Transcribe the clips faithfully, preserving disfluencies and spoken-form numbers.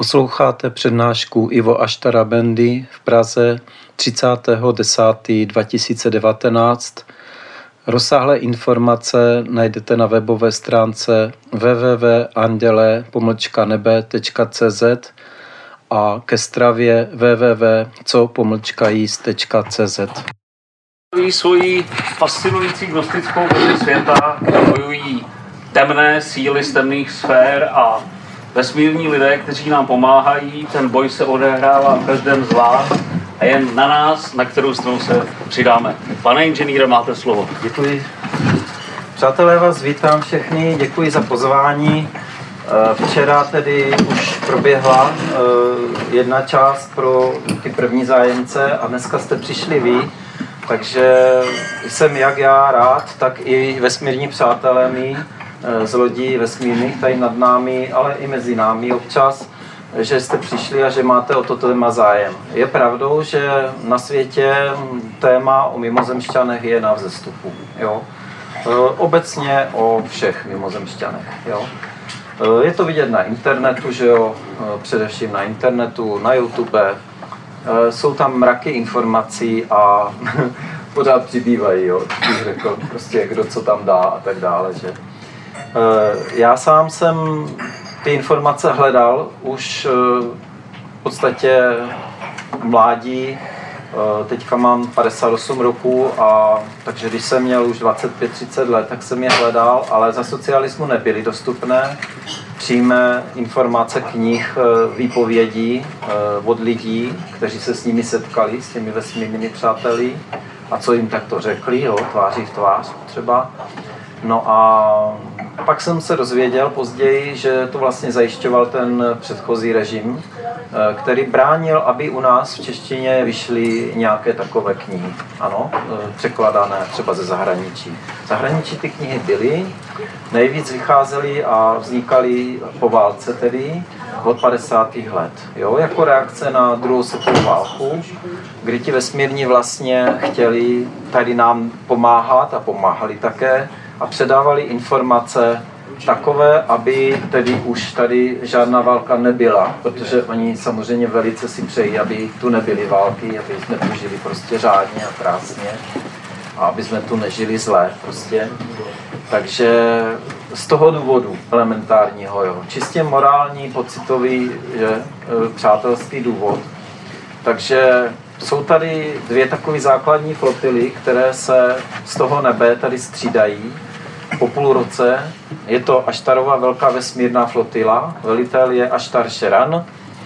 Posloucháte přednášku Ivo Aštara Bendy v Praze třicátého desátého dva tisíce devatenáct. Rozsáhlé informace najdete na webové stránce w w w tečka anděle pomlčka nebe tečka c z a ke stravě w w w tečka co pomlčka jíst tečka c z. Svojí fascinující gnostickou vizi světa, kde bojují temné síly z temných sfér a vesmírní lidé, kteří nám pomáhají. Ten boj se odehrává v každém z vás a jen na nás, na kterou stranu se přidáme. Pane inženýre, máte slovo. Děkuji. Přátelé, vás vítám všechny, děkuji za pozvání. Včera tedy už proběhla jedna část pro ty první zájemce a dneska jste přišli vy. Takže jsem jak já rád, tak i vesmírní přátelé mý z lodí vesmírných tady nad námi, ale i mezi námi občas, že jste přišli a že máte o toto téma zájem. Je pravdou, že na světě téma o mimozemšťanech je na vzestupu. Jo? Obecně o všech mimozemšťanech. Jo? Je to vidět na internetu, že jo? Především na internetu, na YouTube. Jsou tam mraky informací a pořád přibývají, jo? Bych řekl, prostě kdo co tam dá a tak dále. Že? Já sám jsem ty informace hledal už v podstatě mládí, teďka mám padesát osm roků, a takže když jsem měl už dvacet pět třicet let, tak jsem je hledal, ale za socialismu nebyly dostupné přímé informace knih, výpovědí od lidí, kteří se s nimi setkali, s těmi vesmírnými přáteli a co jim takto řekli, jo, tváří v tvář třeba. No a pak jsem se dozvěděl později, že to vlastně zajišťoval ten předchozí režim, který bránil, aby u nás v češtině vyšly nějaké takové knihy, ano, překladané třeba ze zahraničí. V zahraničí ty knihy byly, nejvíc vycházely a vznikaly po válce tedy od padesátých let, jo, jako reakce na druhou světovou válku, kdy ti vesmírní vlastně chtěli tady nám pomáhat a pomáhali také, a předávali informace takové, aby tedy už tady žádná válka nebyla, protože oni samozřejmě velice si přejí, aby tu nebyly války, aby jsme tu žili prostě řádně a krásně a aby jsme tu nežili zlé prostě. Takže z toho důvodu elementárního, jo, čistě morální, pocitový, že, přátelský důvod. Takže jsou tady dvě takové základní flotily, které se z toho nebe tady střídají po půl roce. Je to Aštarova velká vesmírná flotila, velitel je Aštar Sheran.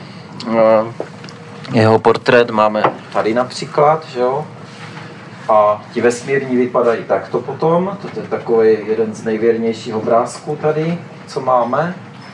Jeho portrét máme tady například, že jo? A ti vesmírní vypadají takto potom. To je takový jeden z nejvěrnějších obrázků tady, co máme.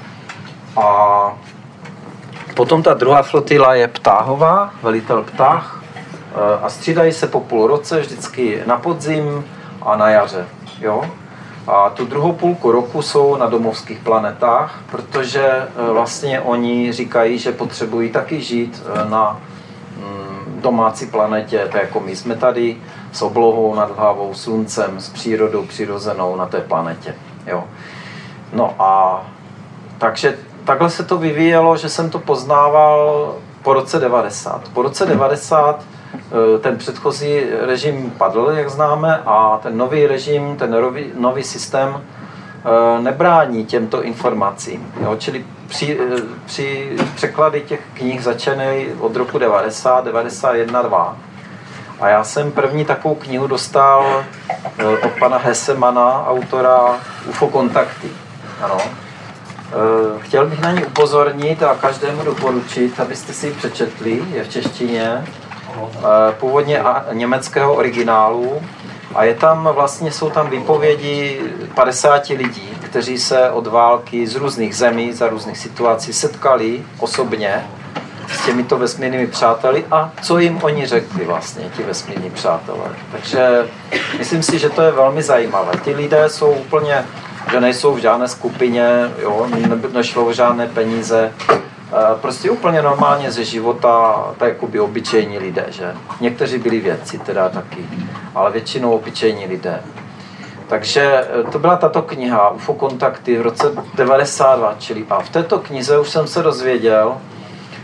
A potom ta druhá flotila je Ptáhová, velitel Ptách. A střídají se po půl roce vždycky na podzim a na jaře. Jo? A tu druhou půlku roku jsou na domovských planetách, protože vlastně oni říkají, že potřebují taky žít na domácí planetě, tak jako my jsme tady, s oblohou nad hlavou, sluncem, s přírodou přirozenou na té planetě. Jo? No a takže takhle se to vyvíjelo, že jsem to poznával po roce devadesát. Po roce devadesát ten předchozí režim padl, jak známe, a ten nový režim, ten nový, nový systém nebrání těmto informacím. Jo? Čili při, při překlady těch knih začínají od roku devadesát, devadesát jedna, dva. A já jsem první takovou knihu dostal od pana Hessemana, autora U F O kontakty. Ano. Chtěl bych na ní upozornit a každému doporučit, abyste si ji přečetli, je v češtině, původně německého originálu, a je tam vlastně, jsou tam výpovědi padesáti lidí, kteří se od války z různých zemí, za různých situací setkali osobně s těmito vesmírnými přáteli a co jim oni řekli vlastně, ti vesmírní přátelé. Takže myslím si, že to je velmi zajímavé. Ti lidé jsou úplně, že nejsou v žádné skupině, jo, nešlo o žádné peníze, prostě úplně normálně ze života, tak jako by obyčejní lidé, že? Někteří byli vědci teda taky, ale většinou obyčejní lidé. Takže to byla tato kniha U F O kontakty v roce devadesát dva, čili a v této knize už jsem se dozvěděl,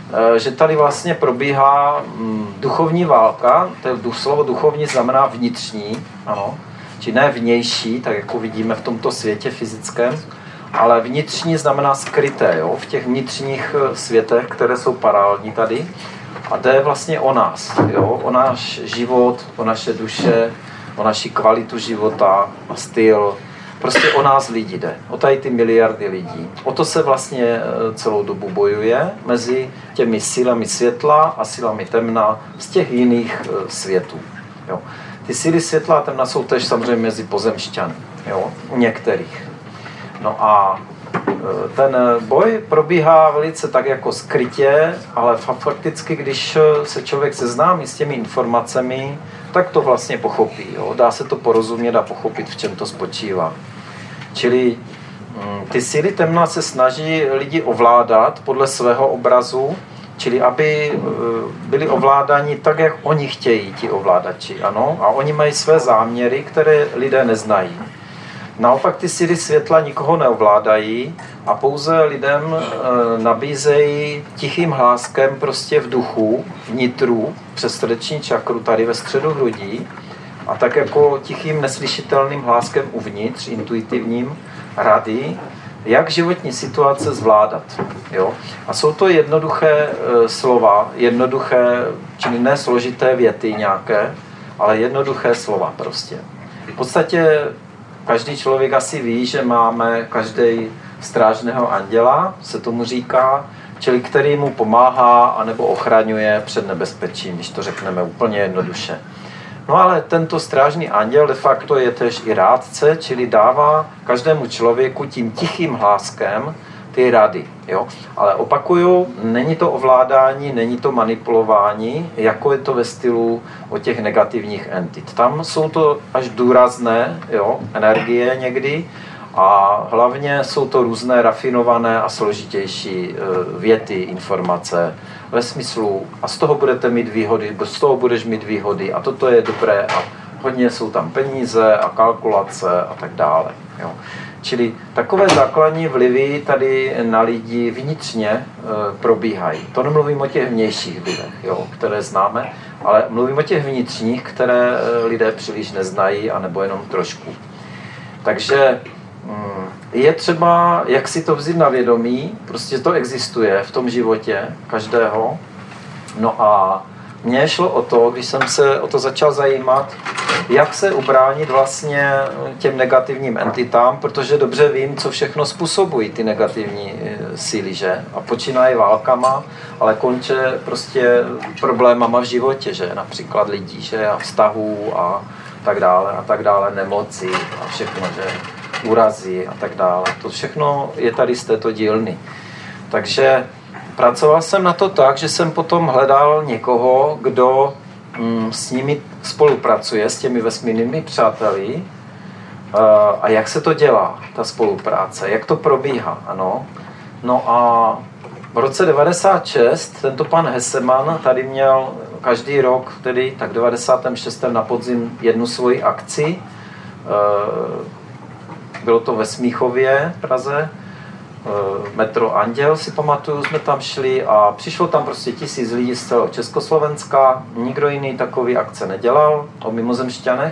že tady vlastně probíhá duchovní válka, to je slovo duchovní znamená vnitřní, ano, či ne vnější, tak jako vidíme v tomto světě fyzickém, ale vnitřní znamená skryté, jo, v těch vnitřních světech, které jsou paralelní tady. A jde vlastně o nás, jo, o náš život, o naše duše, o naši kvalitu života a styl. Prostě o nás lidi jde, o tady ty miliardy lidí. O to se vlastně celou dobu bojuje mezi těmi sílami světla a sílami temna z těch jiných světů. Jo. Ty síly světla a temna jsou tež samozřejmě mezi pozemšťany, jo, u některých. No a ten boj probíhá velice tak jako skrytě, ale fakticky, když se člověk seznámí s těmi informacemi, tak to vlastně pochopí. Jo? Dá se to porozumět a pochopit, v čem to spočívá. Čili ty síly temna se snaží lidi ovládat podle svého obrazu, čili aby byli ovládáni tak, jak oni chtějí, ti ovládači. Ano? A oni mají své záměry, které lidé neznají. Naopak ty síly světla nikoho neovládají a pouze lidem e, nabízejí tichým hláskem prostě v duchu, vnitru, přes srdeční čakru, tady ve středu hrudí a tak jako tichým neslyšitelným hláskem uvnitř, intuitivním, rady, jak životní situace zvládat. Jo? A jsou to jednoduché e, slova, jednoduché, čili ne složité věty nějaké, ale jednoduché slova prostě. V podstatě každý člověk asi ví, že máme každý strážného anděla, se tomu říká, čili který mu pomáhá anebo ochraňuje před nebezpečím, když to řekneme úplně jednoduše. No ale tento strážný anděl de facto je tež i rádce, čili dává každému člověku tím tichým hláskem ty rady. Jo? Ale opakuju, není to ovládání, není to manipulování, jako je to ve stylu o těch negativních entit. Tam jsou to až důrazné, jo, energie někdy a hlavně jsou to různé rafinované a složitější věty, informace ve smyslu a z toho budete mít výhody, z toho budeš mít výhody a toto je dobré a hodně jsou tam peníze a kalkulace a tak dále. Jo. Čili takové základní vlivy tady na lidi vnitřně e, probíhají. To nemluvím o těch vnějších vlivech, jo, které známe, ale mluvím o těch vnitřních, které e, lidé příliš neznají, anebo jenom trošku. Takže mm, je třeba, jak si to vzít na vědomí, prostě to existuje v tom životě každého. No a mně šlo o to, když jsem se o to začal zajímat, jak se ubránit vlastně těm negativním entitám, protože dobře vím, co všechno způsobují ty negativní síly, že? A počínají válkama, ale končí prostě problémama v životě, že? Například lidí, že? A vztahů a tak dále, a tak dále, nemoci a všechno, že? Úrazy a tak dále. To všechno je tady z této dílny. Takže pracoval jsem na to tak, že jsem potom hledal někoho, kdo mm, s nimi spolupracuje, s těmi vesmírnými přáteli. Uh, a jak se to dělá, ta spolupráce, jak to probíhá, ano. No a v roce devadesát šest tento pan Hesseman tady měl každý rok, tedy tak v devadesátém šestém na podzim jednu svoji akci. Uh, bylo to ve Smíchově, Praze. Metro Anděl, si pamatuju, jsme tam šli a přišlo tam prostě tisíc lidí z celého Československa, nikdo jiný takový akce nedělal o mimozemšťanech.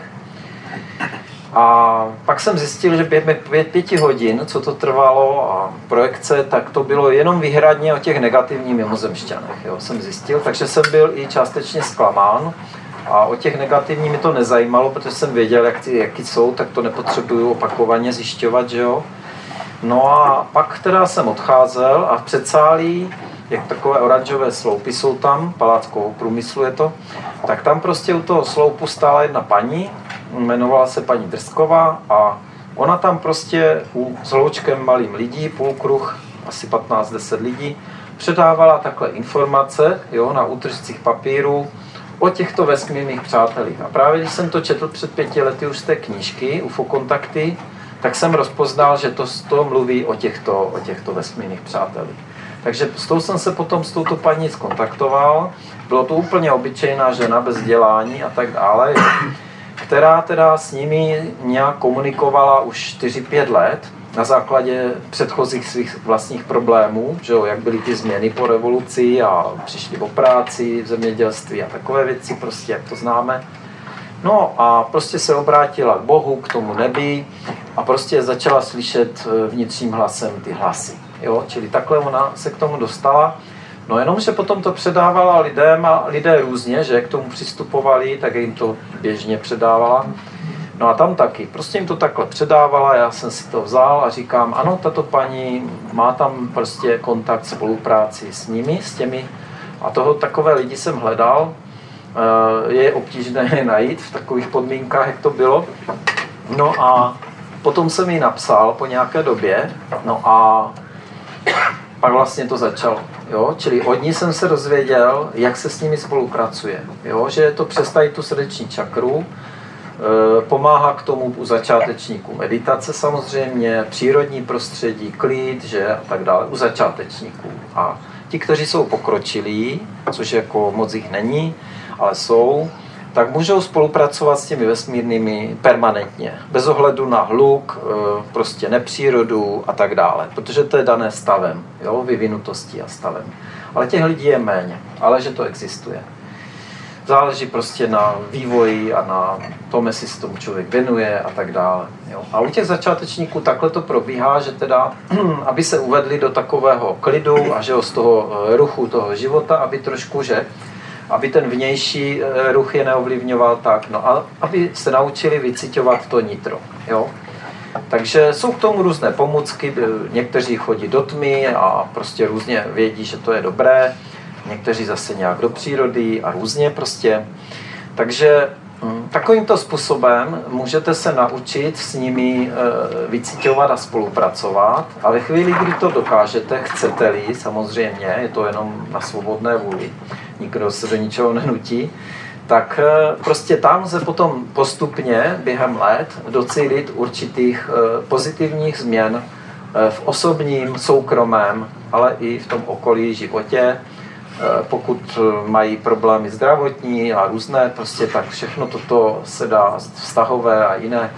A pak jsem zjistil, že během pěti hodin, co to trvalo a projekce, tak to bylo jenom výhradně o těch negativních mimozemšťanech, jo, jsem zjistil, takže jsem byl i částečně zklamán a o těch negativních mi to nezajímalo, protože jsem věděl, jak ty, jaký jsou, tak to nepotřebuju opakovaně zjišťovat, že jo. No a pak teda jsem odcházel a v předsálí, jak takové oranžové sloupy jsou tam, paláckovou průmyslu je to, tak tam prostě u toho sloupu stála jedna paní, jmenovala se paní Drsková a ona tam prostě s hloučkem malým lidí, půlkruh, asi patnáct deset lidí, předávala takhle informace, jo, na útržcích papíru o těchto vesmírných přátelích. A právě když jsem to četl před pěti lety už z té knížky U F O kontakty, tak jsem rozpoznal, že to, to mluví o těchto, o těchto vesmírných přátelích. Takže s tou jsem se potom s touto paní skontaktoval. Bylo to úplně obyčejná žena bez vzdělání a tak dále, která teda s nimi nějak komunikovala už čtyři pět let. na základě předchozích svých vlastních problémů, že jo, jak byly ty změny po revoluci a přišli o práci v zemědělství a takové věci, prostě jak to známe. No a prostě se obrátila k Bohu, k tomu nebi a prostě začala slyšet vnitřním hlasem ty hlasy. Jo? Čili takhle ona se k tomu dostala. No jenom, že potom to předávala lidem a lidé různě, že k tomu přistupovali, tak jim to běžně předávala. No a tam taky. Prostě jim to takhle předávala, já jsem si to vzal a říkám, ano, tato paní má tam prostě kontakt, spolupráci s nimi, s těmi. A toho takové lidi jsem hledal. Je obtížné najít v takových podmínkách, jak to bylo. No a potom jsem jí napsal po nějaké době, no a pak vlastně to začalo. Jo? Čili od ní jsem se dozvěděl, jak se s nimi spolupracuje. Jo? Že to přes tady tu srdeční čakru, pomáhá k tomu u začátečníků meditace samozřejmě, přírodní prostředí, klid, že a tak dále, u začátečníků. A ti, kteří jsou pokročilí, což jako moc jich není, ale jsou, tak můžou spolupracovat s těmi vesmírnými permanentně, bez ohledu na hluk, prostě nepřírodu a tak dále, protože to je dané stavem, jo, vyvinutostí a stavem. Ale těch lidí je méně, ale že to existuje. Záleží prostě na vývoji a na tom, jestli se tomu člověk věnuje a tak dále. Jo. A u těch začátečníků takhle to probíhá, že teda, aby se uvedli do takového klidu a že z toho ruchu toho života, aby trošku, že aby ten vnější ruch je neovlivňoval tak, no a aby se naučili vyciťovat to nitro, jo. Takže jsou k tomu různé pomůcky, někteří chodí do tmy a prostě různě vědí, že to je dobré, někteří zase nějak do přírody a různě prostě. Takže takovýmto způsobem můžete se naučit s nimi vyciťovat a spolupracovat a ve chvíli, kdy to dokážete, chcete-li, samozřejmě, je to jenom na svobodné vůli, nikdo se do ničeho nenutí, tak prostě tam lze potom postupně během let docílit určitých pozitivních změn v osobním, soukromém, ale i v tom okolí životě. Pokud mají problémy zdravotní a různé, prostě tak všechno toto se dá vztahové a jiné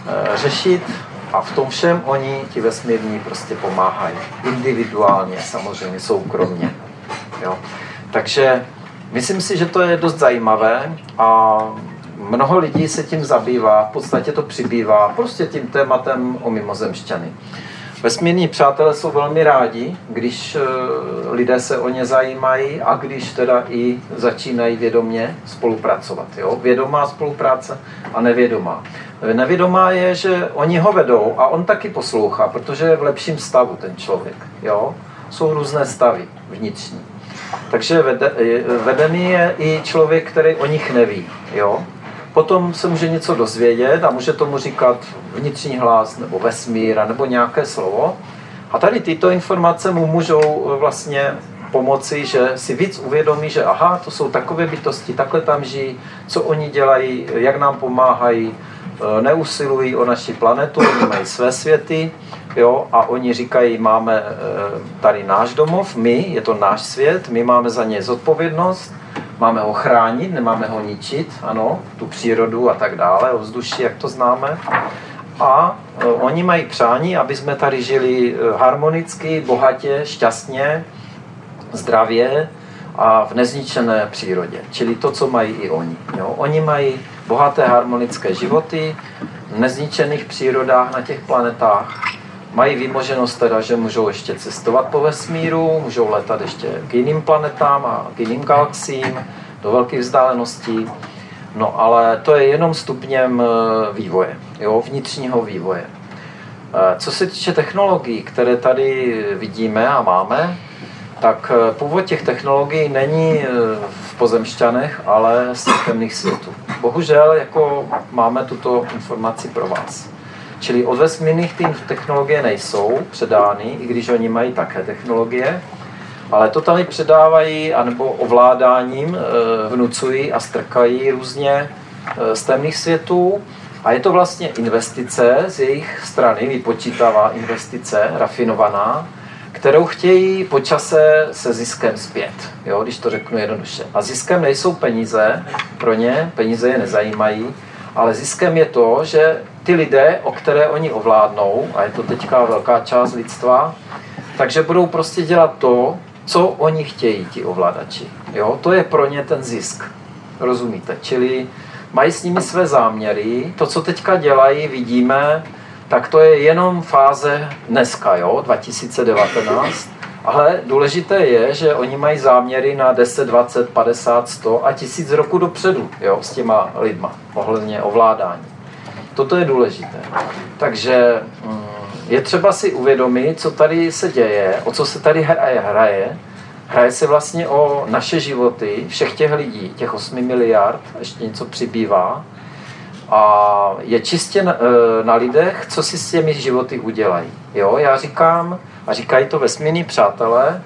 řešit a v tom všem oni, ti vesmírní, prostě pomáhají. Individuálně, samozřejmě, soukromně. Jo. Takže myslím si, že to je dost zajímavé a mnoho lidí se tím zabývá, v podstatě to přibývá prostě tím tématem o mimozemšťany. Vesmírní přátelé jsou velmi rádi, když lidé se o ně zajímají a když teda i začínají vědomě spolupracovat. Jo? Vědomá spolupráce a nevědomá. Nevědomá je, že oni ho vedou a on taky poslouchá, protože je v lepším stavu ten člověk. Jo? Jsou různé stavy vnitřní. Takže vede, vedený je i člověk, který o nich neví. Jo? Potom se může něco dozvědět a může tomu říkat vnitřní hlas nebo vesmír nebo nějaké slovo. A tady tyto informace mu můžou vlastně pomoci, že si víc uvědomí, že aha, to jsou takové bytosti, takhle tam žijí, co oni dělají, jak nám pomáhají, neusilují o naši planetu, oni mají své světy, jo, a oni říkají, máme tady náš domov, my, je to náš svět, my máme za něj zodpovědnost, máme ho chránit, nemáme ho ničit, ano, tu přírodu a tak dále, ovzduší, jak to známe. A oni mají přání, aby jsme tady žili harmonicky, bohatě, šťastně, zdravě a v nezničené přírodě. Čili to, co mají i oni. Jo. Oni mají bohaté harmonické životy v nezničených přírodách na těch planetách. Mají výmoženost teda, že můžou ještě cestovat po vesmíru, můžou letat ještě k jiným planetám a k jiným galaxiím do velkých vzdáleností. No ale to je jenom stupněm vývoje, jo, vnitřního vývoje. Co se týče technologií, které tady vidíme a máme, tak původ těch technologií není v pozemšťanech, ale z temných světů. Bohužel jako máme tuto informaci pro vás. Čili od vesmírných tým technologie nejsou předány, i když oni mají také technologie, ale to tady předávají anebo ovládáním vnucují a strkají různě z temných světů. A je to vlastně investice z jejich strany, vypočítavá investice, rafinovaná, kterou chtějí po čase se ziskem zpět, jo, když to řeknu jednoduše. A ziskem nejsou peníze pro ně, peníze je nezajímají, ale ziskem je to, že ty lidé, o které oni ovládnou, a je to teďka velká část lidstva, takže budou prostě dělat to, co oni chtějí, ti ovladači. Jo? To je pro ně ten zisk. Rozumíte? Čili mají s nimi své záměry. To, co teďka dělají, vidíme, tak to je jenom fáze dneska, jo? dva tisíce devatenáct. Ale důležité je, že oni mají záměry na deset, dvacet, padesát, sto a tisíc roku dopředu, jo? S těma lidma, ohledně ovládání. Toto je důležité. Takže je třeba si uvědomit, co tady se děje, o co se tady hraje. Hraje, hraje se vlastně o naše životy, všech těch lidí, těch osmi miliard, ještě něco přibývá. A je čistě na, na lidech, co si s těmi životy udělají. Jo, já říkám, a říkají to vesmírní přátelé,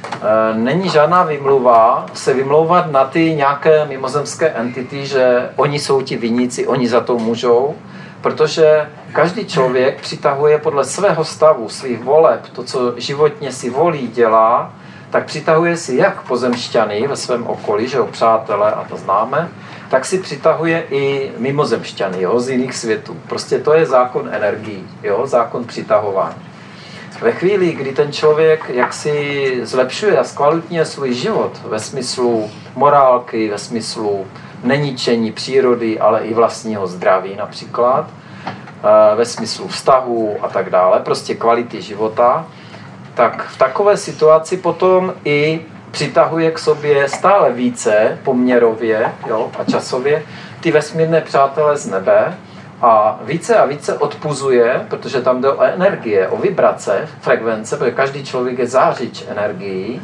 není žádná vymluva se vymlouvat na ty nějaké mimozemské entity, že oni jsou ti viníci, oni za to můžou, protože každý člověk přitahuje podle svého stavu, svých voleb, to, co životně si volí, dělá, tak přitahuje si jak pozemšťany ve svém okolí, že jo, přátelé, a to známe, tak si přitahuje i mimozemšťany, jo, z jiných světů. Prostě to je zákon energií, jo, zákon přitahování. Ve chvíli, kdy ten člověk jaksi zlepšuje a zkvalitňuje svůj život ve smyslu morálky, ve smyslu neničení přírody, ale i vlastního zdraví například, ve smyslu vztahu a tak dále, prostě kvality života, tak v takové situaci potom i přitahuje k sobě stále více poměrově, jo, a časově ty vesmírné přátelé z nebe a více a více odpuzuje, protože tam jde o energie, o vibrace, frekvence, protože každý člověk je zářič energií.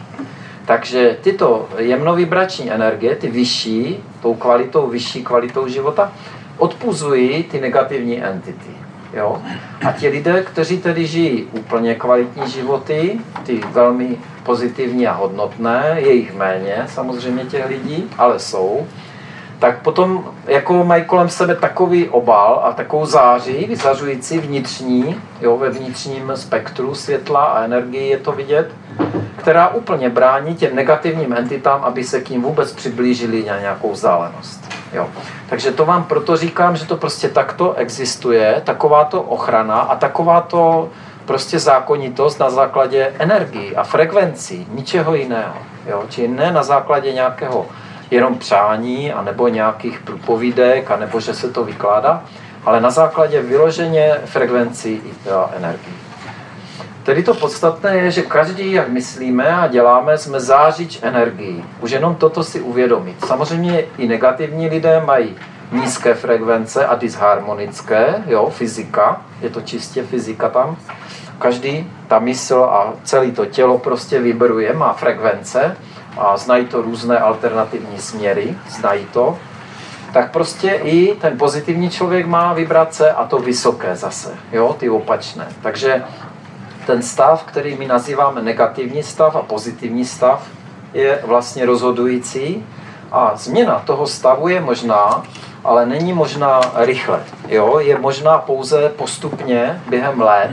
Takže tyto jemnovibrační energie, ty vyšší, tou kvalitou, vyšší kvalitou života, odpuzují ty negativní entity. Jo? A ti lidé, kteří tedy žijí úplně kvalitní životy, ty velmi pozitivní a hodnotné, je jich méně samozřejmě těch lidí, ale jsou, tak potom jako mají kolem sebe takový obal a takovou září, vyzařující vnitřní, jo, ve vnitřním spektru světla a energii je to vidět, která úplně brání těm negativním entitám, aby se k ním vůbec přiblížili na nějakou vzdálenost. Jo. Takže to vám proto říkám, že to prostě takto existuje, takováto ochrana a takováto prostě zákonitost na základě energií a frekvencí, ničeho jiného. Jo. Čili ne na základě nějakého jenom přání, anebo nějakých průpovídek, anebo že se to vykládá, ale na základě vyloženě frekvencí a energií. Tedy to podstatné je, že každý, jak myslíme a děláme, jsme zářič energií. Už jenom toto si uvědomit. Samozřejmě i negativní lidé mají nízké frekvence a disharmonické, jo, fyzika, je to čistě fyzika tam. Každý, ta mysl a celé to tělo prostě vibruje, má frekvence a znají to různé alternativní směry, znají to. Tak prostě i ten pozitivní člověk má vibrace a to vysoké zase, jo, ty opačné. Takže ten stav, který my nazýváme negativní stav a pozitivní stav, je vlastně rozhodující a změna toho stavu je možná, ale není možná rychle. Jo? Je možná pouze postupně během let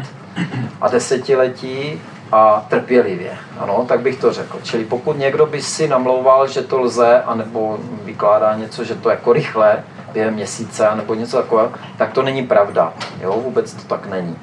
a desetiletí a trpělivě. Ano, tak bych to řekl. Čili pokud někdo by si namlouval, že to lze, anebo vykládá něco, že to jako rychle, během měsíce, nebo něco takového, tak to není pravda. Jo? Vůbec to tak není.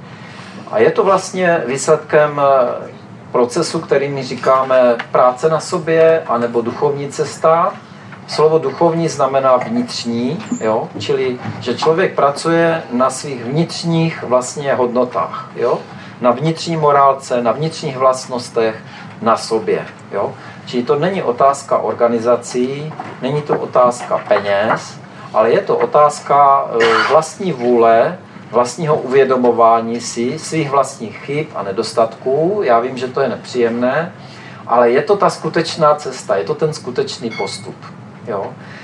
A je to vlastně výsledkem procesu, který my říkáme práce na sobě, anebo duchovní cesta. Slovo duchovní znamená vnitřní, jo? Čili že člověk pracuje na svých vnitřních vlastně hodnotách, jo? Na vnitřní morálce, na vnitřních vlastnostech, na sobě. Jo? Čili to není otázka organizací, není to otázka peněz, ale je to otázka vlastní vůle, vlastního uvědomování si svých vlastních chyb a nedostatků. Já vím, že to je nepříjemné, ale je to ta skutečná cesta, je to ten skutečný postup. Jo?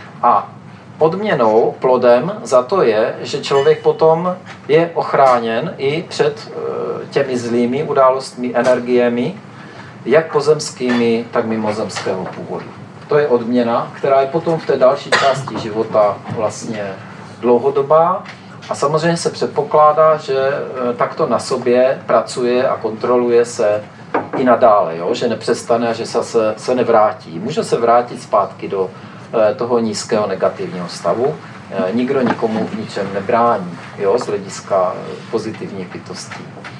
A odměnou, plodem za to je, že člověk potom je ochráněn i před těmi zlými událostmi, energiemi, jak pozemskými, tak mimozemského původu. To je odměna, která je potom v té další části života vlastně dlouhodobá. A samozřejmě se předpokládá, že takto na sobě pracuje a kontroluje se i nadále, jo? Že nepřestane a že se, se nevrátí. Může se vrátit zpátky do toho nízkého negativního stavu, Nikdo nikomu v ničem nebrání, jo, z hlediska pozitivních bytostí.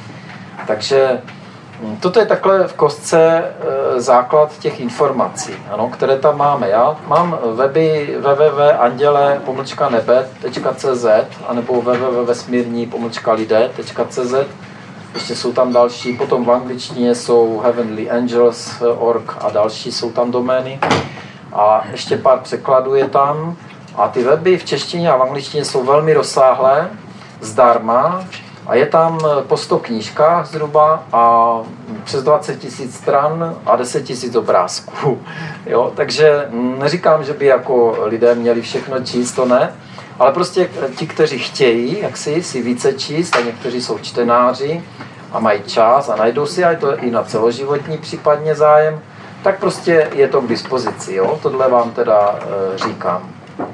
Takže toto je takhle v kostce základ těch informací, ano, které tam máme. Já mám weby w w w tečka anděle pomlčka nebe tečka c z anebo w w w tečka vesmírní pomlčka lidé tečka c z. Ještě jsou tam další, potom v angličtině jsou heavenly angels tečka org a další jsou tam domény. A ještě pár překladů je tam. A ty weby v češtině a v angličtině jsou velmi rozsáhlé, zdarma. A je tam po sto knížkách zhruba a přes dvacet tisíc stran a deset tisíc obrázků. Jo? Takže neříkám, že by jako lidé měli všechno číst, to ne. Ale prostě ti, kteří chtějí, jak si, si více číst, a někteří jsou čtenáři a mají čas a najdou si, a je to i na celoživotní případně zájem, tak prostě je to k dispozici. Jo? Tohle vám teda e, říkám.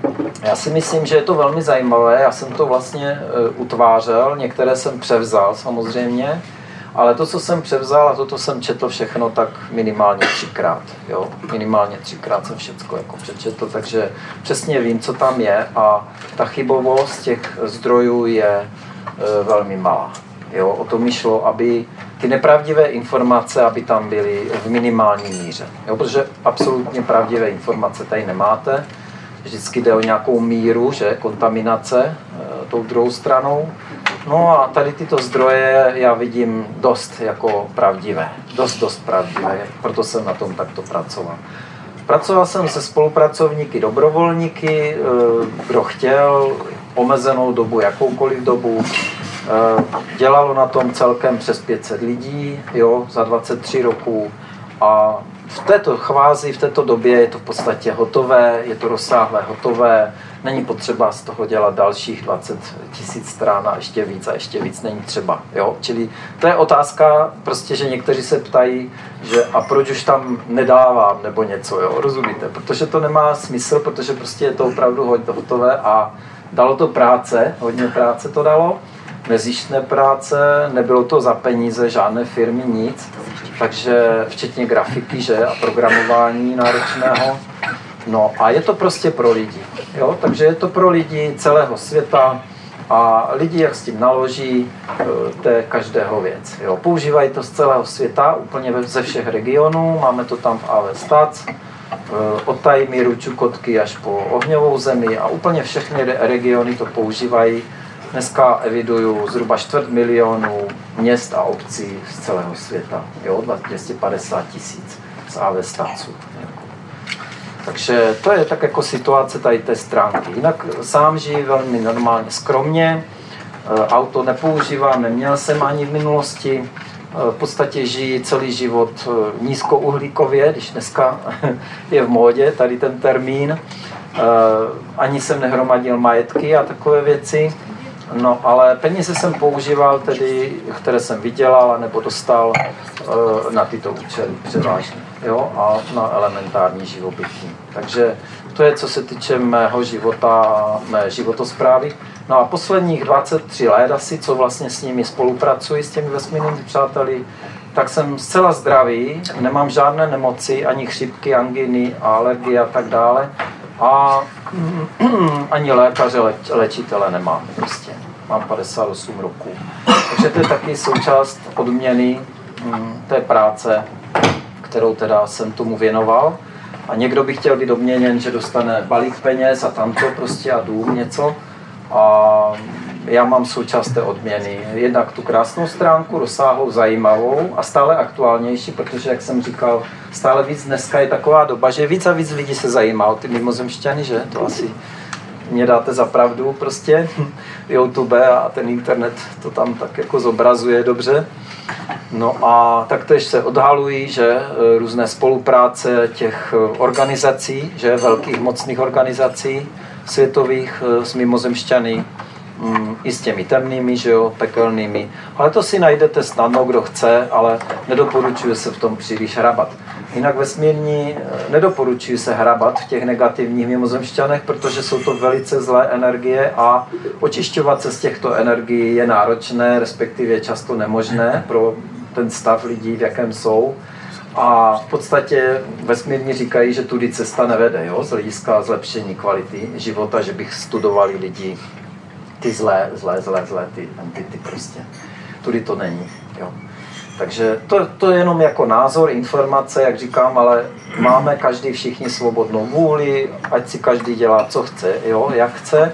Já si myslím, že je to velmi zajímavé, já jsem to vlastně e, utvářel, některé jsem převzal samozřejmě, ale to, co jsem převzal a to, co jsem četl všechno, tak minimálně třikrát. Jo? Minimálně třikrát jsem všecko jako přečetl, takže přesně vím, co tam je a ta chybovost těch zdrojů je e, velmi malá. Jo? O to mi šlo, aby ty nepravdivé informace, aby tam byly v minimální míře. Jo? Protože absolutně pravdivé informace tady nemáte. Vždycky jde o nějakou míru, že kontaminace e, tou druhou stranou. No a tady tyto zdroje já vidím dost jako pravdivé. Dost, dost pravdivé, proto jsem na tom takto pracoval. Pracoval jsem se spolupracovníky, dobrovolníky, e, kdo chtěl, omezenou dobu, jakoukoliv dobu. E, dělalo na tom celkem přes pět set lidí, jo, za dvacet tři roků. A v této chvázi, v této době je to v podstatě hotové, je to rozsáhlé hotové, není potřeba z toho dělat dalších dvacet tisíc stran a ještě víc a ještě víc není třeba. Jo? Čili to je otázka, prostě, že někteří se ptají, že a proč už tam nedávám nebo něco, jo? Rozumíte? Protože to nemá smysl, protože prostě je to opravdu hodně hotové a dalo to práce, hodně práce to dalo. Nezištné práce, nebylo to za peníze, žádné firmy, nic, takže včetně grafiky, že, a programování náročného. No a je to prostě pro lidi, jo, takže je to pro lidi celého světa a lidi, jak s tím naloží, to je každého věc, jo. Používají to z celého světa, úplně ze všech regionů, máme to tam v A V Stats, od Tajmíru, Čukotky až po Ohňovou zemi a úplně všechny regiony to používají. Dneska eviduju zhruba čtvrt milionu měst a obcí z celého světa, jo, dvě stě padesát tisíc z A V Statsu. Takže to je tak jako situace tady té stránky. Jinak sám žiji velmi normálně skromně, auto nepoužívám, neměl jsem ani v minulosti, v podstatě žiji celý život nízkouhlíkově, když dneska je v módě tady ten termín, ani jsem nehromadil majetky a takové věci. No, ale peníze jsem používal tedy, které jsem vydělal nebo dostal na tyto účely převážně, jo, a na elementární živobytí. Takže to je, co se týče mého života, mé životosprávy. No a posledních dvacet tři let asi, co vlastně s nimi spolupracuji, s těmi vesmírnými přáteli, tak jsem zcela zdravý, nemám žádné nemoci, ani chřipky, anginy, alergie a tak dále. A ani lékaře, léčitele nemám prostě. Mám padesát osm roků. Takže to je taky součást odměny té práce, kterou teda jsem tomu věnoval. A někdo by chtěl být odměněn, že dostane balík peněz a tamto prostě a dům něco. A já mám součást té odměny. Jednak tu krásnou stránku, rozsáhlou, zajímavou a stále aktuálnější, protože, jak jsem říkal, stále víc dneska je taková doba, že víc a víc lidí se zajímá o ty mimozemšťany, že? To asi mě dáte za pravdu prostě. YouTube a ten internet to tam tak jako zobrazuje dobře. No a taktéž se odhalují, že různé spolupráce těch organizací, že velkých mocných organizací světových s mimozemšťany, i s těmi temnými, že jo, pekelnými. Ale to si najdete snadno, kdo chce, ale nedoporučuje se v tom příliš hrabat. Jinak vesmírní nedoporučuji se hrabat v těch negativních mimozemšťanech, protože jsou to velice zlé energie a očišťovat se z těchto energií je náročné, respektive často nemožné pro ten stav lidí, v jakém jsou. A v podstatě vesmírní říkají, že tudy cesta nevede, jo? Z hlediska zlepšení kvality života, že bych studovali lidi, ty zlé, zlé, zlé, zlé, ty entity prostě. Tudy to není, jo? Takže to, to je jenom jako názor, informace, jak říkám, ale máme každý všichni svobodnou vůli, ať si každý dělá, co chce, jo? Jak chce.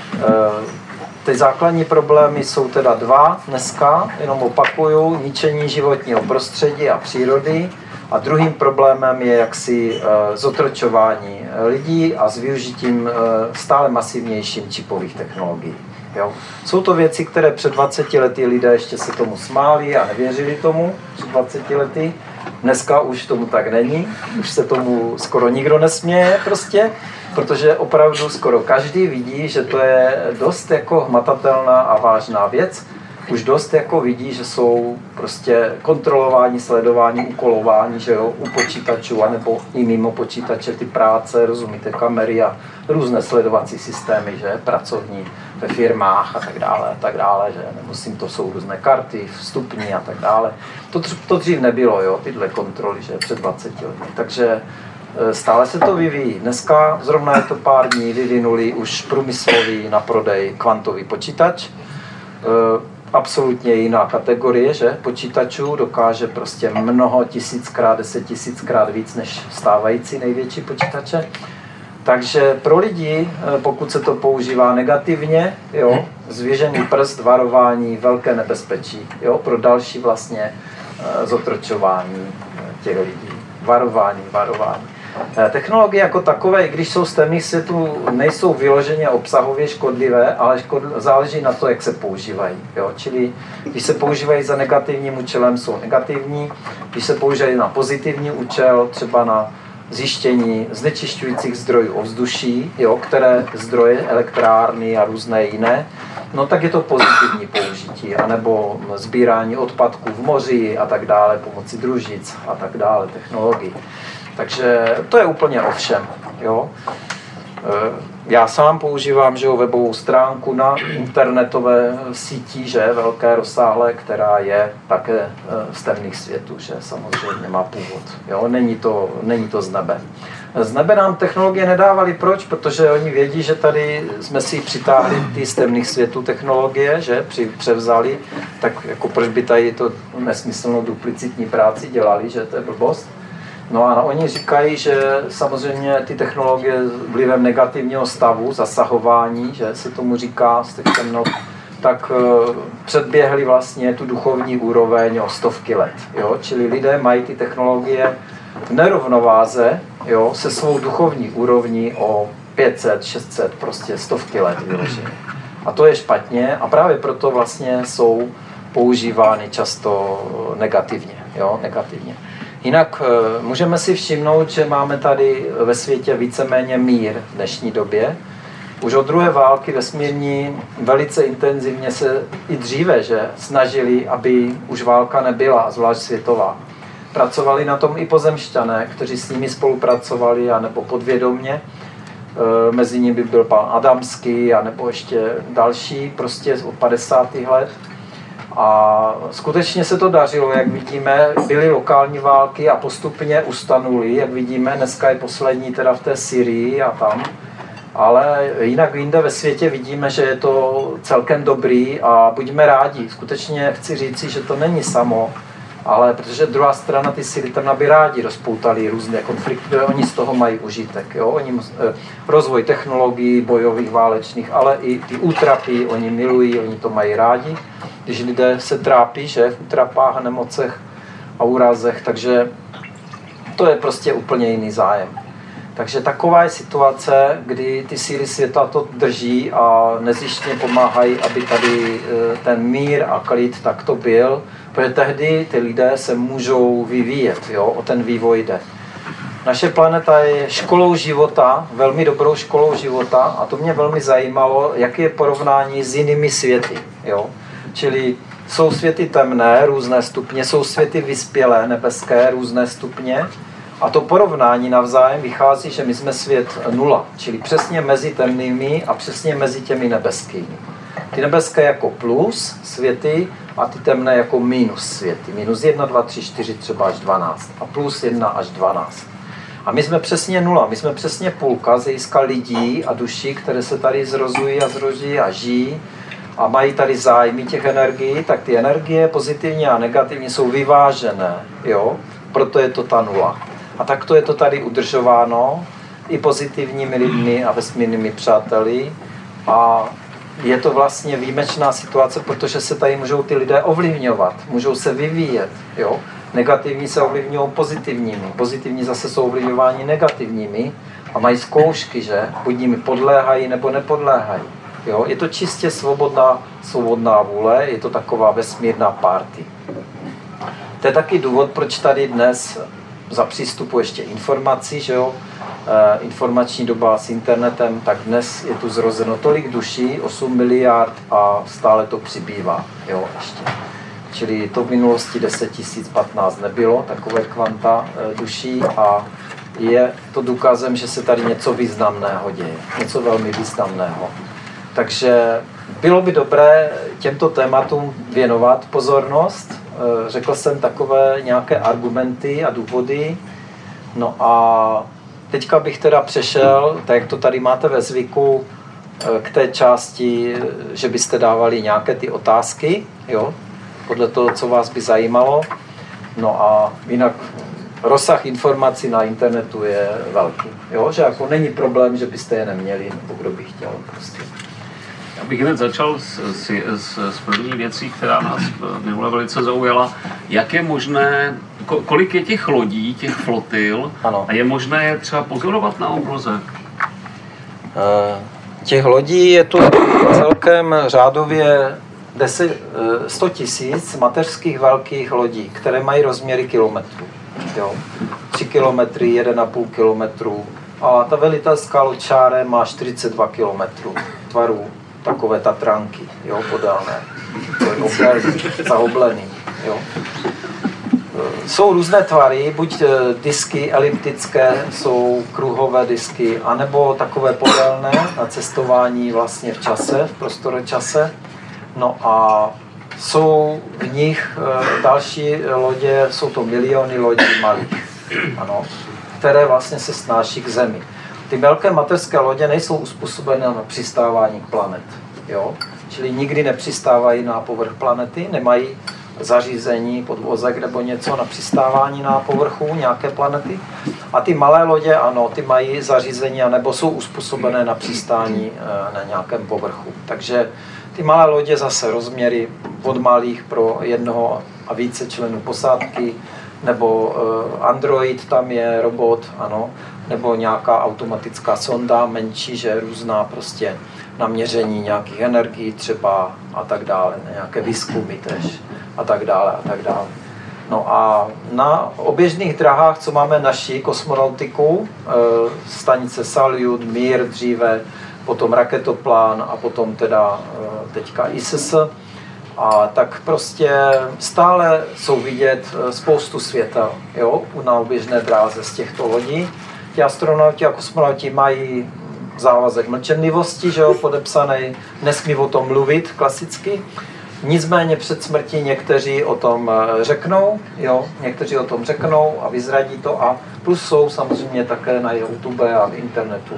E, Ty základní problémy jsou teda dva dneska, jenom opakuju, ničení životního prostředí a přírody. A druhým problémem je jaksi e, zotročování lidí a s využitím e, stále masivnějším čipových technologií. Jo? Jsou to věci, které před dvaceti lety lidé ještě se tomu smáli a nevěřili tomu, před dvaceti lety. Dneska už tomu tak není, už se tomu skoro nikdo nesměje prostě, protože opravdu skoro každý vidí, že to je dost jako hmatatelná a vážná věc. Už dost jako vidí, že jsou prostě kontrolování, sledování, úkolování, že jo, u počítačů, anebo i mimo počítače ty práce, rozumíte, kamery a různé sledovací systémy, že, pracovní ve firmách a tak dále, a tak dále, že nemusím, to jsou různé karty, vstupní a tak dále. To, to dřív nebylo, jo, tyhle kontroly, že, před dvaceti lety, takže stále se to vyvíjí. Dneska, zrovna je to pár dní, vyvinuli už průmyslový na prodej kvantový počítač. Absolutně jiná kategorie, že? Počítačů dokáže prostě mnoho tisíckrát, deset tisíckrát víc než stávající největší počítače. Takže pro lidi, pokud se to používá negativně, jo, zvěžený prst, varování, velké nebezpečí, jo, pro další vlastně zotročování těch lidí. Varování, varování. Technologie jako takové, i když jsou z temných světů, nejsou vyloženě obsahově škodlivé, ale škodl- záleží na to, jak se používají. Jo? Čili když se používají za negativním účelem, jsou negativní. Když se používají na pozitivní účel, třeba na zjištění znečišťujících zdrojů ovzduší, jo? Které zdroje, elektrárny a různé jiné, no tak je to pozitivní použití, anebo sbírání odpadků v moři a tak dále, pomocí družic a tak dále, technologií. Takže to je úplně o všem. Jo. Já sám používám, že, webovou stránku na internetové síti, že, velké, rozsáhlé, která je také z temných světů, že samozřejmě má původ. Jo. Není to, není to z nebe. Z nebe nám technologie nedávali. Proč? Protože oni vědí, že tady jsme si přitáhli ty z temných světů technologie, že při, převzali, tak jako proč by tady to nesmyslnou duplicitní práci dělali, že to je blbost. No a oni říkají, že samozřejmě ty technologie vlivem negativního stavu, zasahování, že se tomu říká z těch temnot, tak předběhli vlastně tu duchovní úroveň o stovky let. Jo? Čili lidé mají ty technologie v nerovnováze, jo, se svou duchovní úrovní o pět set, šest set, prostě stovky let vyloženě. A to je špatně a právě proto vlastně jsou používány často negativně. Jo? Negativně. Jinak můžeme si všimnout, že máme tady ve světě víceméně mír v dnešní době. Už od druhé války vesmírní velice intenzivně se i dříve, že snažili, aby už válka nebyla, zvlášť světová. Pracovali na tom i pozemšťané, kteří s nimi spolupracovali, anebo podvědomně. Mezi nimi byl pan Adamský, anebo ještě další, prostě od padesátých let. A skutečně se to dařilo, jak vidíme, byly lokální války a postupně ustanuly, jak vidíme, dneska je poslední teda v té Syrii a tam. Ale jinak jinde ve světě vidíme, že je to celkem dobrý a buďme rádi. Skutečně chci říci, že to není samo, ale protože druhá strana, ty síly tam by rádi rozpoutali různé konflikty, oni z toho mají užitek. Jo? Oni, rozvoj technologií, bojových, válečných, ale i ty útrapy, oni milují, oni to mají rádi. Když lidé se trápí, že v útrapách a nemocech a úrazech, takže to je prostě úplně jiný zájem. Takže taková je situace, kdy ty síly světa to drží a nezištně pomáhají, aby tady ten mír a klid takto byl, protože tehdy ty lidé se můžou vyvíjet, jo? O ten vývoj jde. Naše planeta je školou života, velmi dobrou školou života a to mě velmi zajímalo, jaké je porovnání s jinými světy. Jo? Čili jsou světy temné, různé stupně, jsou světy vyspělé, nebeské, různé stupně. A to porovnání navzájem vychází, že my jsme svět nula, čili přesně mezi temnými a přesně mezi těmi nebeskými. Ty nebeské jako plus světy a ty temné jako minus světy. Minus jedna, dva, tři, čtyři, třeba až dvanáct. A plus jedna až dvanáct. A my jsme přesně nula, my jsme přesně půlka z hlediska lidí a duší, které se tady zrozují a zroží a žijí a mají tady zájmy těch energií, tak ty energie pozitivní a negativní jsou vyvážené, jo? Proto je to ta nula. A takto je to tady udržováno i pozitivními lidmi a vesmírnými přáteli a je to vlastně výjimečná situace, protože se tady můžou ty lidé ovlivňovat, můžou se vyvíjet, jo? Negativní se ovlivňují pozitivními, pozitivní zase jsou ovlivňováni negativními a mají zkoušky, že? Buď nimi podléhají nebo nepodléhají. Jo? Je to čistě svobodná, svobodná vůle, je to taková vesmírná party. To je taky důvod, proč tady dnes za přístupu ještě informací, že jo? E, informační doba s internetem, tak dnes je tu zrozeno tolik duší, osm miliard a stále to přibývá. Jo? Ještě. Čili to v minulosti deset tisíc patnáct nebylo, takové kvanta e, duší a je to důkazem, že se tady něco významného děje, něco velmi významného. Takže bylo by dobré těmto tématům věnovat pozornost. E, řekl jsem takové nějaké argumenty a důvody. No a teďka bych teda přešel, tak jak to tady máte ve zvyku, e, k té části, že byste dávali nějaké ty otázky, jo? Podle toho, co vás by zajímalo. No a jinak rozsah informací na internetu je velký. Jo? Že jako není problém, že byste je neměli, nebo kdo by chtěl prostě. Já bych hned začal s, s, s, s první věcí, která nás minule velice zaujala. Jak je možné, kolik je těch lodí, těch flotil, ano. A je možné je třeba pozorovat na obloze? Uh, těch lodí je tu celkem řádově deset, sto tisíc mateřských velkých lodí, které mají rozměry kilometrů. Jo? tři kilometry, jedna a půl kilometru. A ta velitelská loď Šáre má čtyřicet dva kilometrů tvarů, takové tatranky, jo, podélné, zahoblený. Jo. Jsou různé tvary, buď disky eliptické, jsou kruhové disky, anebo takové podélné na cestování vlastně v čase, v prostoročase. No a jsou v nich další lodě, jsou to miliony lodí malých, ano, které vlastně se snáší k Zemi. Ty velké mateřské lodě nejsou uspůsobené na přistávání planet, jo? Čili nikdy nepřistávají na povrch planety, nemají zařízení, podvozek nebo něco na přistávání na povrchu nějaké planety. A ty malé lodě, ano, ty mají zařízení, anebo jsou uspůsobené na přistání na nějakém povrchu. Takže ty malé lodě zase rozměry od malých pro jednoho a více členů posádky, nebo android tam je, robot, ano, nebo nějaká automatická sonda, menší, že různá prostě na měření nějakých energií třeba a tak dále, nějaké výzkumy tež a tak dále a tak dále. No a na oběžných drahách, co máme naší kosmonautiku, stanice Salyut, Mir dříve, potom raketoplán a potom teda teďka I S S, a tak prostě stále jsou vidět spoustu světel, jo, na oběžné dráze z těchto lodí. Ti astronauti a kosmonauti mají závazek mlčenlivosti, že jo, podepsaný, nesmí o tom mluvit klasicky. Nicméně před smrtí někteří o tom řeknou, jo, někteří o tom řeknou a vyzradí to a plus jsou samozřejmě také na YouTube a v internetu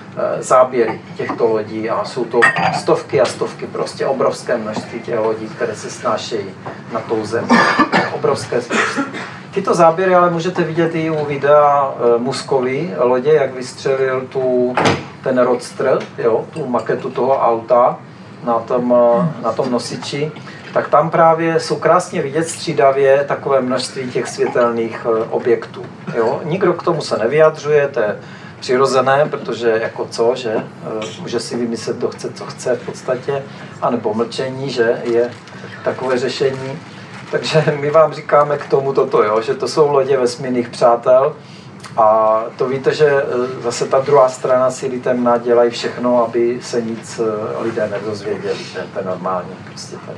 záběry těchto lodí a jsou to stovky a stovky, prostě obrovské množství těch lodí, které se snášejí na tou Zemi. Obrovské spousty. Tyto záběry ale můžete vidět i u videa Muskovy lodě, jak vystřelil tu, ten Roadster, jo, tu maketu toho auta na tom, na tom nosiči. Tak tam právě jsou krásně vidět střídavě takové množství těch světelných objektů. Jo. Nikdo k tomu se nevyjadřuje, to je přirozené, protože jako co, že může si vymyslet, kdo chce, co chce v podstatě, anebo mlčení, že je takové řešení. Takže my vám říkáme k tomu toto, jo, že to jsou lodě vesmírných přátel a to víte, že zase ta druhá strana síly temná dělají všechno, aby se nic lidé nedozvěděli, to je normální prostě tady.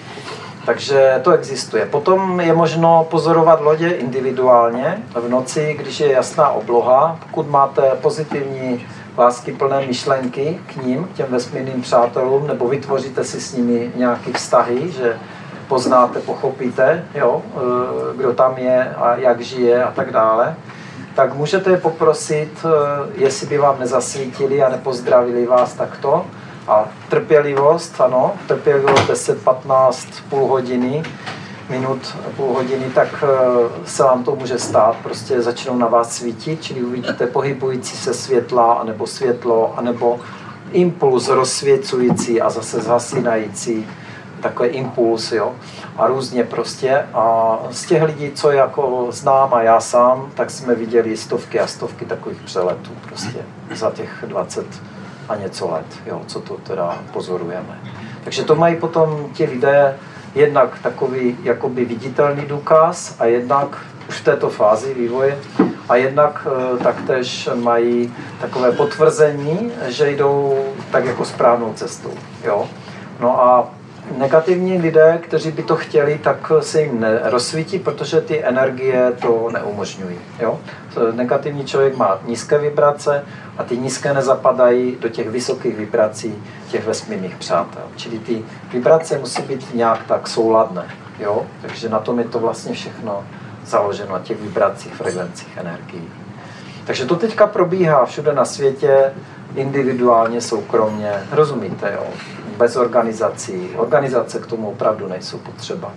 Takže to existuje. Potom je možno pozorovat lodě individuálně v noci, když je jasná obloha. Pokud máte pozitivní, láskyplné myšlenky k ním, k těm vesmírným přátelům, nebo vytvoříte si s nimi nějaké vztahy, že poznáte, pochopíte, jo, kdo tam je a jak žije a tak dále, tak můžete poprosit, jestli by vám nezasvítili a nepozdravili vás takto. A trpělivost, ano, trpělivost deset patnáct, půl hodiny, minut, půl hodiny, tak se vám to může stát, prostě začnou na vás svítit, čili uvidíte pohybující se světla, anebo světlo, anebo impuls rozsvěcující a zase zhasínající, takový impuls, jo, a různě prostě. A z těch lidí, co jako znám a já sám, tak jsme viděli stovky a stovky takových přeletů prostě za těch dvacet a něco let, jo, co to teda pozorujeme. Takže to mají potom ti lidé jednak takový jakoby viditelný důkaz a jednak už v této fázi vývoje a jednak e, taktéž mají takové potvrzení, že jdou tak jako správnou cestou, jo. No a negativní lidé, kteří by to chtěli, tak se jim nerozsvítí, protože ty energie to neumožňují. Jo? Negativní člověk má nízké vibrace a ty nízké nezapadají do těch vysokých vibrací těch vesmírných přátel. Čili ty vibrace musí být nějak tak souladné. Jo? Takže na tom je to vlastně všechno založeno, na těch vibracích, frekvencích energií. Takže to teďka probíhá všude na světě, individuálně, soukromně, rozumíte, jo? Bez organizací. Organizace k tomu opravdu nejsou potřeba.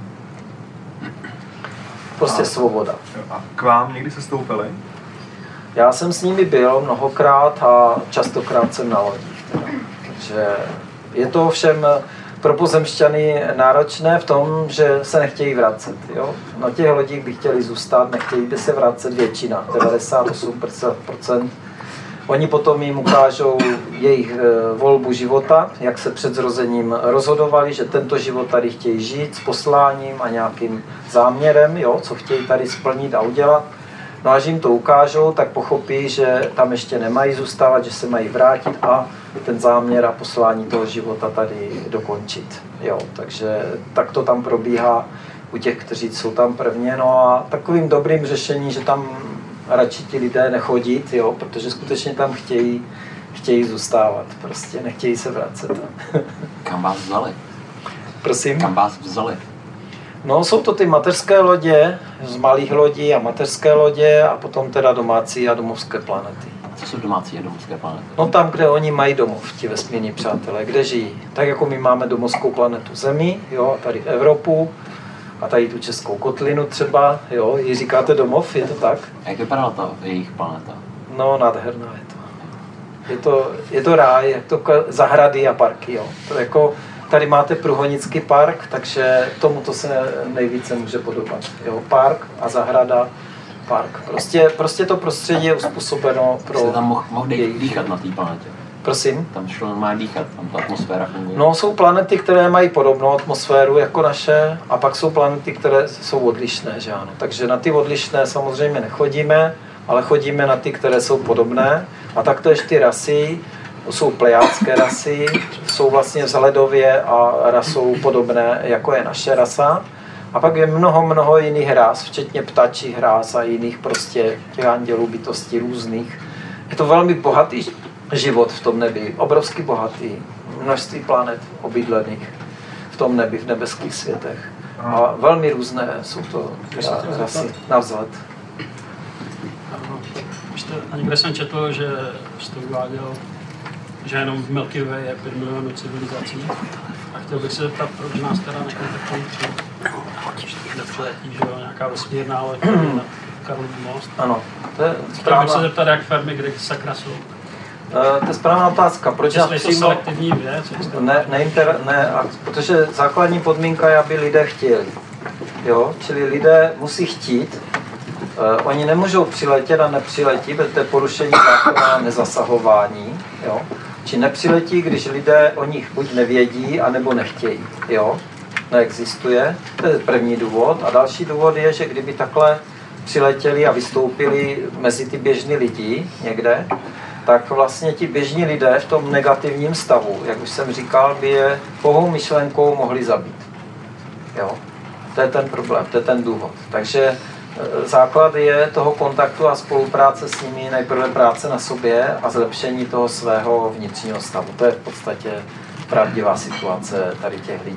Prostě a, svoboda. A k vám někdy se stoupili? Já jsem s nimi byl mnohokrát a častokrát jsem na lodích. Teda. Takže je to ovšem pro pozemšťany náročné v tom, že se nechtějí vracet. Jo? Na těch lodích by chtěli zůstat, nechtějí by se vracet většina, devadesát osm procent. Oni potom jim ukážou jejich volbu života, jak se před zrozením rozhodovali, že tento život tady chtějí žít s posláním a nějakým záměrem, jo, co chtějí tady splnit a udělat. No až jim to ukážou, tak pochopí, že tam ještě nemají zůstávat, že se mají vrátit a ten záměr a poslání toho života tady dokončit. Jo, takže tak to tam probíhá u těch, kteří jsou tam prvně. No a takovým dobrým řešením, že tam radši ti lidé nechodit, jo, protože skutečně tam chtějí, chtějí zůstávat, prostě nechtějí se vracet. Kam vás vzali? Prosím? Kam vás vzali? No, jsou to ty mateřské lodě, z malých lodí a mateřské lodě a potom teda domácí a domovské planety. A co jsou domácí a domovské planety? No tam, kde oni mají domov, ti vesmírní přátelé, kde žijí. Tak jako my máme domovskou planetu Zemi, jo, tady Evropu, a tady tu českou kotlinu třeba, jo, jí říkáte domov, je to tak? A jak vypadala ta jejich planeta? No, nádherná je to. Je to, je to ráj, je to zahrady a parky, jo. To jako, tady máte Průhonický park, takže tomu to se nejvíce může podobat. Jo, park a zahrada, park. Prostě, prostě to prostředí je uspůsobeno pro... Jste tam mohl, mohl dýchat na té planetě? Prosím? Tam šlo normálně dýchat, tam ta atmosféra funguje. No, jsou planety, které mají podobnou atmosféru jako naše, a pak jsou planety, které jsou odlišné, že ano. Takže na ty odlišné samozřejmě nechodíme, ale chodíme na ty, které jsou podobné. A taktéž ty rasy, jsou plejádské rasy, jsou vlastně vzhledově a rasou podobné, jako je naše rasa. A pak je mnoho, mnoho jiných ras, včetně ptačích ras a jiných prostě těch andělů, bytostí různých. Je to velmi bohatý život v tom nebi, obrovsky bohatý, množství planet obydlených v tom nebi, v nebeských světech. A velmi různé jsou to rasy na vzhled. A někde jsem četl, že jste uváděl, že jenom v Milky Way je pět milionů civilizací. A chtěl bych se zeptat, proč nás teda nekontaktují při nepřiletí, že jo, nějaká vesmírná loď na Karlův most. Ano, to je správná. Chtěl bych se zeptat, jak firmy, kde sakra jsou. Uh, to je správná otázka. Proč nás přímo... selektivní věc? Ne, ne, inter, ne, protože základní podmínka je, aby lidé chtěli. Jo? Čili lidé musí chtít. Uh, oni nemůžou přiletět a nepřiletí, protože to je porušení zákona nezasahování. Jo? Či nepřiletí, když lidé o nich buď nevědí, anebo nechtějí. Jo? Neexistuje. To je první důvod. A další důvod je, že kdyby takhle přiletěli a vystoupili mezi ty běžní lidi někde, tak vlastně ti běžní lidé v tom negativním stavu, jak už jsem říkal, by je pouhou myšlenkou mohli zabít. Jo? To je ten problém, to je ten důvod. Takže základ je toho kontaktu a spolupráce s nimi, nejprve práce na sobě a zlepšení toho svého vnitřního stavu. To je v podstatě pravdivá situace tady těch lidí.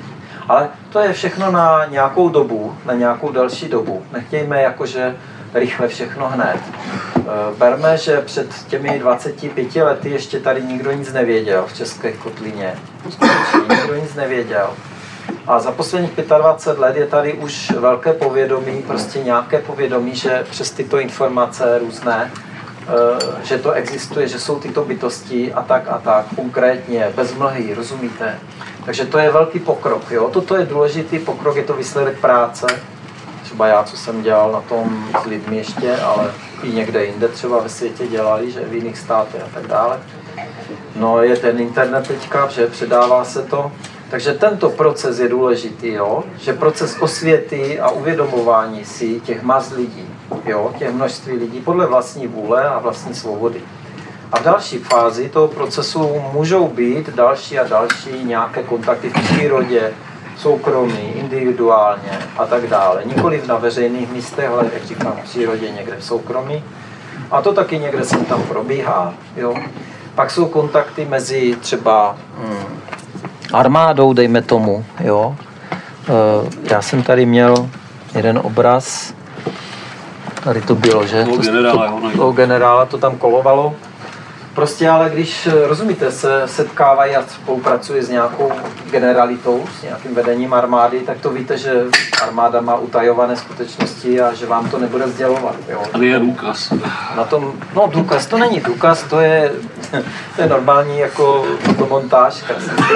Ale to je všechno na nějakou dobu, na nějakou další dobu. Nechtějme jakože rychle všechno hned. Berme, že před těmi dvaceti pěti lety ještě tady nikdo nic nevěděl v České kotlině. Skutečně nikdo nic nevěděl. A za posledních dvacet pět let je tady už velké povědomí, prostě nějaké povědomí, že přes tyto informace různé, že to existuje, že jsou tyto bytosti a tak a tak, konkrétně, bez mlhy, rozumíte? Takže to je velký pokrok, jo? Toto je důležitý pokrok, je to výsledek práce. Třeba já, co jsem dělal na tom s lidmi ještě, ale i někde jinde třeba ve světě dělali, že v jiných státech a tak dále. No je ten internet teďka, že předává se to. Takže tento proces je důležitý, jo? Že proces osvěty a uvědomování si těch mas lidí, jo? Těch množství lidí podle vlastní vůle a vlastní svobody. A v další fázi toho procesu můžou být další a další nějaké kontakty v přírodě, soukromí, individuálně a tak dále. Nikoliv na veřejných místech, ale jak říkám, v přírodě někde v soukromí. A to taky někde sem tam probíhá, jo? Pak jsou kontakty mezi třeba hmm, armádou, dejme tomu, jo. E, já jsem tady měl jeden obraz, tady to bylo, že? O generála, to, o generála to tam kolovalo. Prostě ale když, rozumíte, se setkávají a spolupracují s nějakou generalitou, s nějakým vedením armády, tak to víte, že armáda má utajované skutečnosti a že vám to nebude sdělovat. Jo. Tady je důkaz. Na tom, no důkaz, to není důkaz, to je, to je normální jako montážka.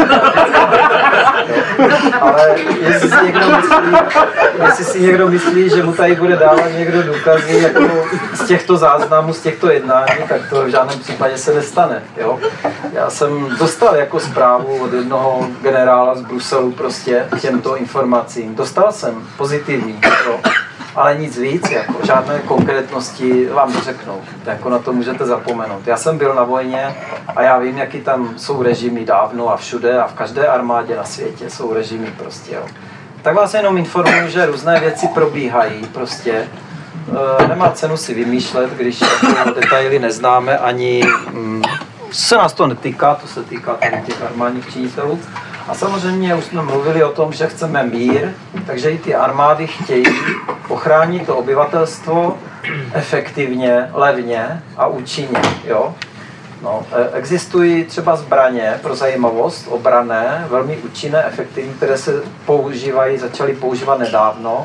Ale jestli si, někdo myslí, jestli si někdo myslí, že mu tady bude dávat někdo důkazy jako z těchto záznamů, z těchto jednání, tak to v žádném případě se nestane. Jo? Já jsem dostal jako zprávu od jednoho generála z Bruselu prostě těmto informacím. Dostal jsem pozitivní, jo? Ale nic víc, jako žádné konkrétnosti vám neřeknou. Jako na to můžete zapomenout. Já jsem byl na vojně a já vím, jaký tam jsou režimy dávno a všude a v každé armádě na světě jsou režimy prostě. Jo. Tak vás jenom informuji, že různé věci probíhají prostě. E, nemá cenu si vymýšlet, když jako detaily neznáme ani mm, se nás to netýká, to se týká tady těch armádních činitelů. A samozřejmě už jsme mluvili o tom, že chceme mír, takže i ty armády chtějí ochránit to obyvatelstvo efektivně, levně a účinně. Jo? No, existují třeba zbraně pro zajímavost, obranné, velmi účinné, efektivní, které se používají, začaly používat nedávno,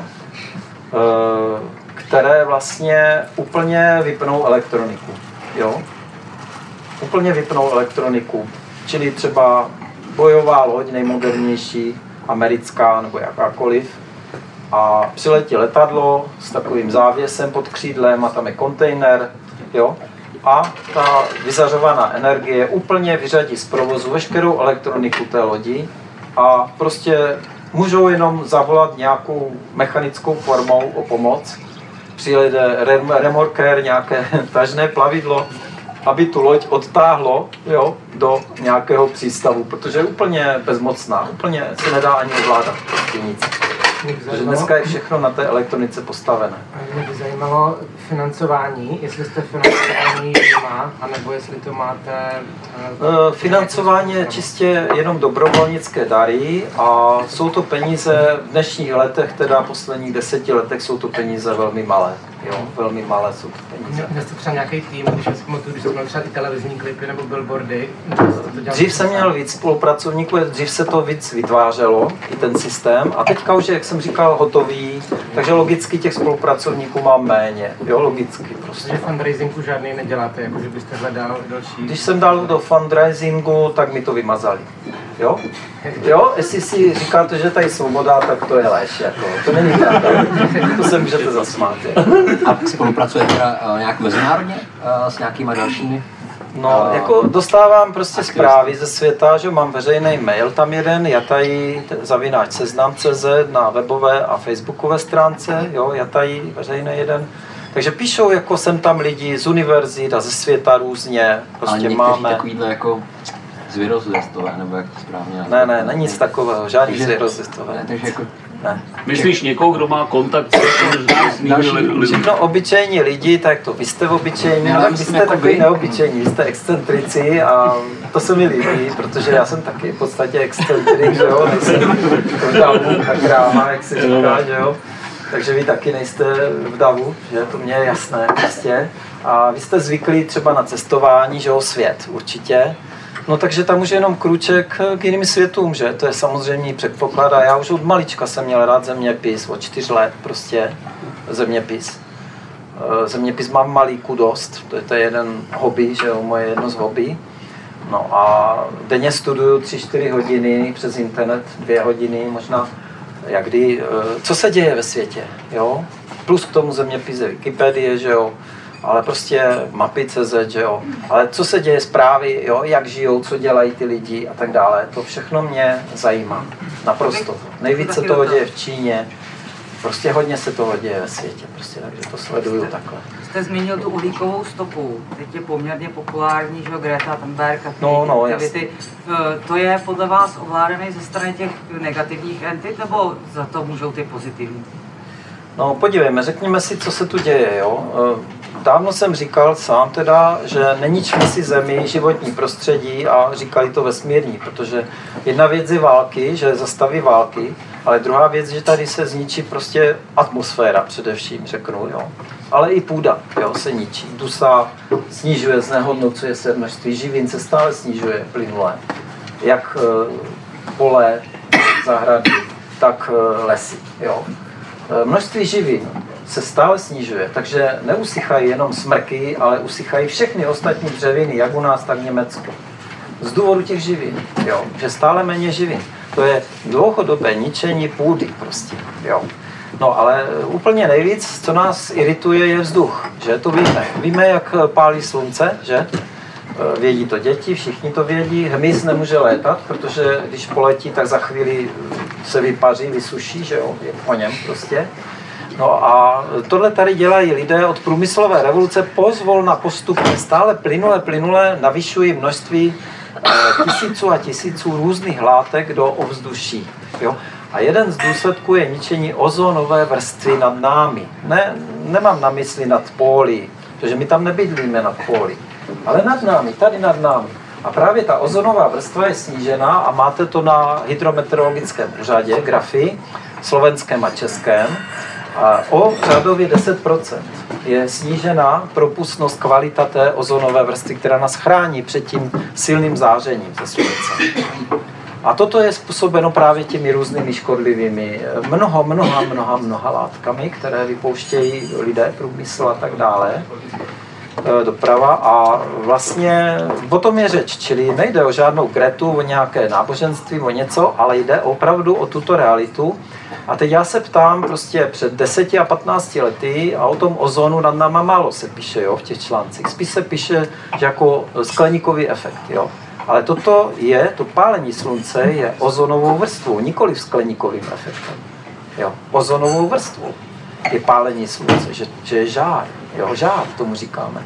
které vlastně úplně vypnou elektroniku. Jo? Úplně vypnou elektroniku, čili třeba bojová loď, nejmodernější, americká nebo jakákoliv, a přiletí letadlo s takovým závěsem pod křídlem a tam je kontejner, jo, a ta vyzařovaná energie úplně vyřadí z provozu veškerou elektroniku té lodi a prostě můžou jenom zavolat nějakou mechanickou formou o pomoc. Přijede remorkér, nějaké tažné plavidlo, aby tu loď odtáhlo, jo, do nějakého přístavu, protože je úplně bezmocná, úplně se nedá ani ovládat, prostě nic. Protože dneska je všechno na té elektronice postavené. Mě by zajímalo financování, jestli jste financování má, anebo jestli to máte... Uh, financování je čistě jenom dobrovolnické dary a jsou to peníze v dnešních letech, teda posledních deseti letech jsou to peníze velmi malé. Jo, velmi malé jsou to peníze. Měl jste třeba nějaký tým, když si pamatuju, když jste měl třeba i televizní klipy nebo billboardy? Dřív jsem měl víc spolupracovníků, dřív se to víc vytvářelo, i ten systém, a teďka už je, jak jsem říkal, hotový, takže logicky těch spolupracovníků mám méně, jo, logicky prostě. Takže fundraisingu žádný neděláte, jako že byste hledal další... Když jsem dal do fundraisingu, tak mi to vymazali, jo? Jo, jestli si říkáte, že tady svoboda, tak to je léž, jako, to není pravda, to se můžete zasmát. A spolupracujete teda uh, nějak mezinárodně uh, s nějakýma dalšími? No, jako dostávám prostě zprávy ze světa, že mám veřejný mail, tam jeden, jatají zavináč seznam tečka cé zet na webové a facebookové stránce, jo, jatají veřejný jeden. Takže píšou, jako jsem tam lidi z univerzit a ze světa různě, prostě máme... takovýhle jako zvěrozvěstové, nebo jak to správně... Ne, ne, ne, nic takového, žádný zvěrozvěstové. Takže jako ne. Myslíš někoho, kdo má kontakt s jinými lidmi? Všechno obyčejní lidi, tak to vy jste obyčejní, Já ale myslím, vy jste jako takový vy. neobyčejní, vy jste excentrici a to se mi líbí, protože já jsem taky v podstatě excentrik, že jo, nejsem v davu, tak kráma, jak se říká, že jo. Takže vy taky nejste v davu, že to mně je jasné prostě. A vy jste zvyklí třeba na cestování, že jo, svět určitě. No takže tam už je jenom krůček k jiným světům, že? To je samozřejmě předpoklad a já už od malička jsem měl rád zeměpis, od čtyř let prostě zeměpis. Zeměpis mám malíku dost, to je, to je jeden hobby, že jo, moje jedno z hobby. No a denně studuju tři čtyři hodiny přes internet, dvě hodiny možná, jak kdy, co se děje ve světě, jo? Plus k tomu zeměpis je Wikipedie, že jo? Ale prostě mapy tečka cé zet, že jo. Ale co se děje, zprávy, jo, jak žijou, co dělají ty lidi a tak dále, to všechno mě zajímá. Naprosto. Nejvíc se toho děje v Číně, prostě hodně se toho děje ve světě, prostě, takže to sleduju jste, takhle. Jste zmínil tu uhlíkovou stopu, teď je poměrně populární, že jo, Greta Thunberg a ty no, no, aktivity. To je podle vás ovládané ze strany těch negativních entit, nebo za to můžou ty pozitivní? No podívejme, řekněme si, co se tu děje, jo. Dávno jsem říkal sám teda, že neničme si zemi, životní prostředí a říkali to vesmírní, protože jedna věc je války, že zastaví války, ale druhá věc, že tady se zničí prostě atmosféra především, řeknu, jo. Ale i půda, jo, se ničí, dusá, snižuje, znehodnocuje se množství živin, se stále snižuje plynule, jak e, pole, zahrady, tak e, lesy, jo. Množství živin se stále snižuje, takže neusychají jenom smrky, ale usychají všechny ostatní dřeviny, jak u nás, tak v Německu. Z důvodu těch živin, jo, že stále méně živin. To je dlouhodobé ničení půdy prostě, jo. No ale úplně nejvíc, co nás irituje, je vzduch, že to víme. Víme, jak pálí slunce, že? Vědí to děti, všichni to vědí. Hmyz nemůže létat, protože když poletí, tak za chvíli se vypaří, vysuší, že jo, je o něm prostě. No a tohle tady dělají lidé od průmyslové revoluce pozvolna postupně, stále plynule, plynule navyšují množství eh, tisíců a tisíců různých látek do ovzduší. Jo? A jeden z důsledků je ničení ozonové vrstvy nad námi. Ne, nemám na mysli nad póly, protože my tam nebydlíme nad póly, ale nad námi, tady nad námi. A právě ta ozonová vrstva je snížená a máte to na hydrometeorologickém úřadě, grafy, slovenském a českém. A o řádově deset procent je snížená propustnost, kvalita té ozonové vrstvy, která nás chrání před tím silným zářením ze slunce. A toto je způsobeno právě těmi různými škodlivými mnoho, mnoha, mnoha, mnoha látkami, které vypouštějí lidé, průmysl a tak dále, doprava. A vlastně o tom je řeč, čili nejde o žádnou Gretu, o nějaké náboženství, o něco, ale jde opravdu o tuto realitu. A teď já se ptám, prostě před deseti a patnácti lety a o tom ozonu nad náma málo se píše, jo, v těch článcích. Spíš se píše, že jako skleníkový efekt, jo. Ale toto je, to pálení slunce je ozonovou vrstvou, nikoli skleníkovým efektem. Jo, ozonovou vrstvou je pálení slunce, že, že je žár, jo, žár tomu říkáme.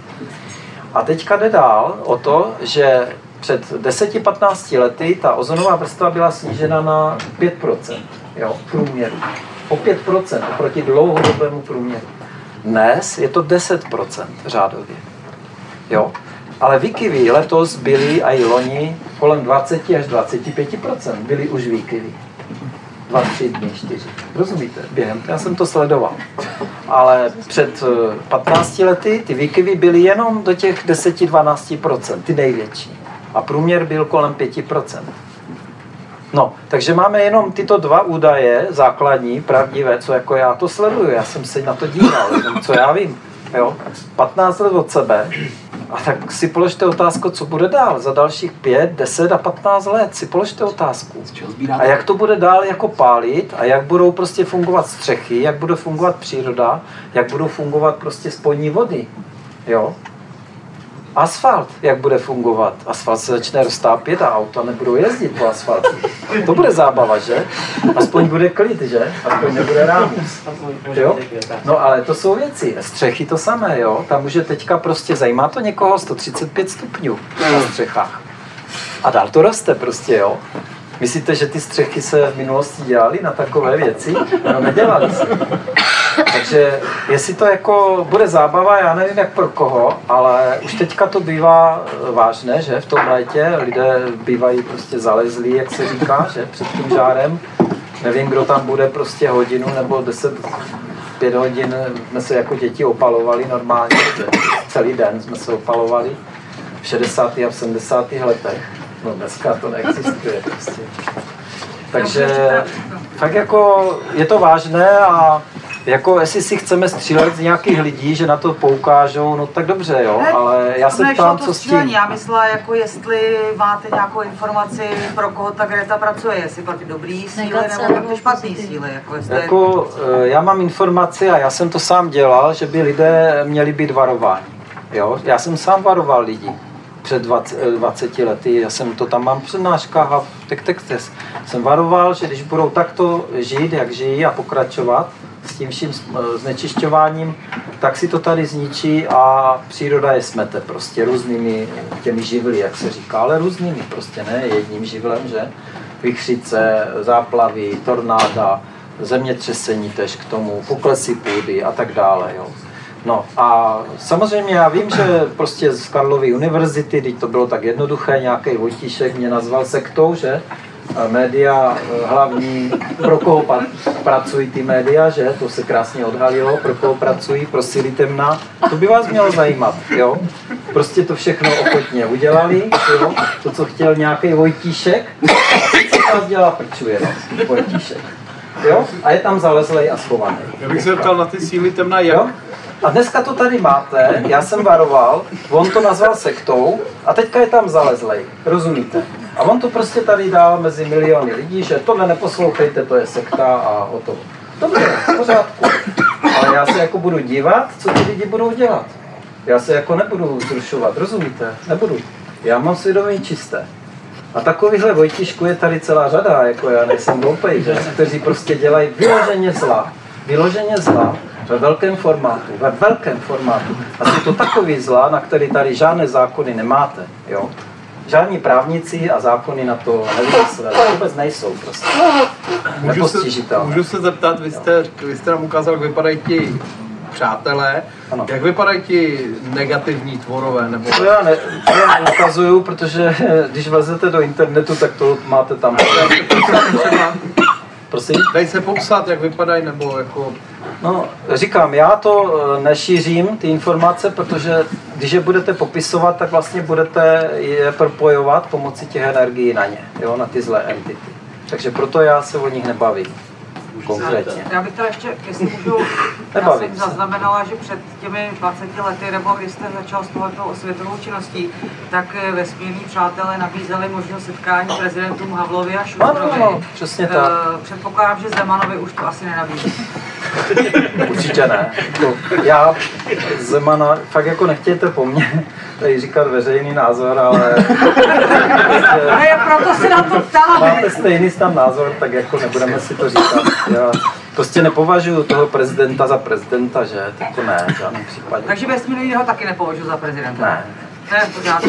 A teďka jde dál o to, že před deseti až patnácti lety ta ozonová vrstva byla snížena na pět procent, jo, průměru. O pět procent oproti dlouhodobému průměru. Dnes je to deset procent řádově. Jo. Ale výkyvy letos byly a i loni kolem dvacet až dvacet pět procent byly už výkyvy. Dva, tři dny, čtyři. Rozumíte? Během, já jsem to sledoval. Ale před patnácti lety ty výkyvy byly jenom do těch deset až dvanáct procent, ty největší. A průměr byl kolem pět procent. No, takže máme jenom tyto dva údaje, základní, pravdivé, co jako já to sleduju. Já jsem se na to díval, co já vím. Jo? patnáct let od sebe. A tak si položte otázku, co bude dál za dalších pět, deset a patnáct let. Si položte otázku. A jak to bude dál jako pálit a jak budou prostě fungovat střechy, jak bude fungovat příroda, jak budou fungovat prostě spodní vody. Jo? Asfalt, jak bude fungovat. Asfalt se začne roztápět a auta nebudou jezdit po asfaltu. To bude zábava, že? Aspoň bude klid, že? Aspoň nebude rámus. Jo? No ale to jsou věci. Střechy to samé, jo? Tam může teďka prostě, zajímá to někoho sto třicet pět stupňů na střechách. A dál to roste prostě, jo? Myslíte, že ty střechy se v minulosti dělaly na takové věci? No, nedělaly se. Takže jestli to jako bude zábava, já nevím jak pro koho, ale už teďka to bývá vážné, že v tom létě lidé bývají prostě zalezlí, jak se říká, že před tím žárem. Nevím, kdo tam bude prostě hodinu nebo deset, pět hodin jsme se jako děti opalovali normálně, celý den jsme se opalovali v šedesátých a v sedmdesátých letech. No dneska to neexistuje prostě. Takže tak jako je to vážné a jako jestli si chceme střílet z nějakých lidí, že na to poukážou, no tak dobře, jo, ne, ale já se ptám, co s tím. Já myslela, jako jestli máte nějakou informaci, pro koho ta Greta pracuje, jestli pro ty dobrý síly nebo pro ty špatný síly. Jako, jestli... jako, já mám informaci a já jsem to sám dělal, že by lidé měli být varováni. Jo? Já jsem sám varoval lidi před dvaceti lety, já jsem to tam mám v přednáškách a v textech. Jsem varoval, že když budou takto žít, jak žijí a pokračovat, s tím vším znečišťováním, tak si to tady zničí a příroda je smete prostě různými těmi živly, jak se říká, ale různými prostě, ne jedním živlem, že? Vichřice, záplavy, tornáda, zemětřesení tež k tomu, poklesy půdy a tak dále, jo. No a samozřejmě já vím, že prostě z Karlovy univerzity, teď to bylo tak jednoduché, nějaký Vojtíšek mě nazval sektou, že? Média hlavní, pro koho pracují ty média, že? To se krásně odhalilo, pro koho pracují, pro síly temna. To by vás mělo zajímat, jo? Prostě to všechno ochotně udělali, jo? To, co chtěl nějaký Vojtíšek, a co vás dělá prčuje, no? Vojtíšek. Jo? A je tam zalezlej a schovaný. Já bych se ptal na ty síly temna, jak? Jo? A dneska to tady máte, já jsem varoval, on to nazval sektou a teďka je tam zalezlej, rozumíte? A on to prostě tady dal mezi miliony lidí, že tohle neposlouchejte, to je sekta a o to. Dobře, v pořádku. Ale já se jako budu dívat, co ty lidi budou dělat. Já se jako nebudu zrušovat, rozumíte? Nebudu. Já mám svědomí čisté. A takovýchhle Vojtišků je tady celá řada, jako já nejsem hloupej, že? Kteří prostě dělají vyloženě zla. Vyloženě zla ve velkém formátu, ve velkém formátu. A jsou to takový zla, na který tady žádné zákony nemáte, jo? Žádní právníci a zákony na to nevymysleli, vůbec nejsou prostě. Můžu se, můžu se zeptat, vy jste, vy jste nám ukázal, jak vypadají ti přátelé, ano. Jak vypadají ti negativní tvorové? Nebo... To já ne, to já neukazuju, protože když vlezete do internetu, tak to máte tam. Prosím? Dej se popsat, jak vypadají, nebo jako... No, říkám, já to nešířím, ty informace, protože když je budete popisovat, tak vlastně budete je propojovat pomocí těch energií na ně, jo, na ty zlé entity. Takže proto já se o nich nebavím. Konkrétně. Já bych teda ještě, jestli můžu, já jsem zaznamenala, že před těmi dvaceti lety, nebo když jste začal s touhletou osvětovou činností, tak vesmírní přátelé nabízeli možnost setkání prezidentům Havlovi a Šustrovi. No, no, přesně tak. Předpokládám, že Zemanovi už to asi nenabízí. Určitě ne. Já Zemana, fakt jako nechtějte po mně tady říkat veřejný názor, ale... No je, proto se na to ptám. Máte stejný tam názor, tak jako nebudeme si to říkat. Já prostě nepovažuji toho prezidenta za prezidenta, že? To ne, v žádném případě. Takže vesmírný ho taky nepovažuji za prezidenta? Ne. Ne, pořád.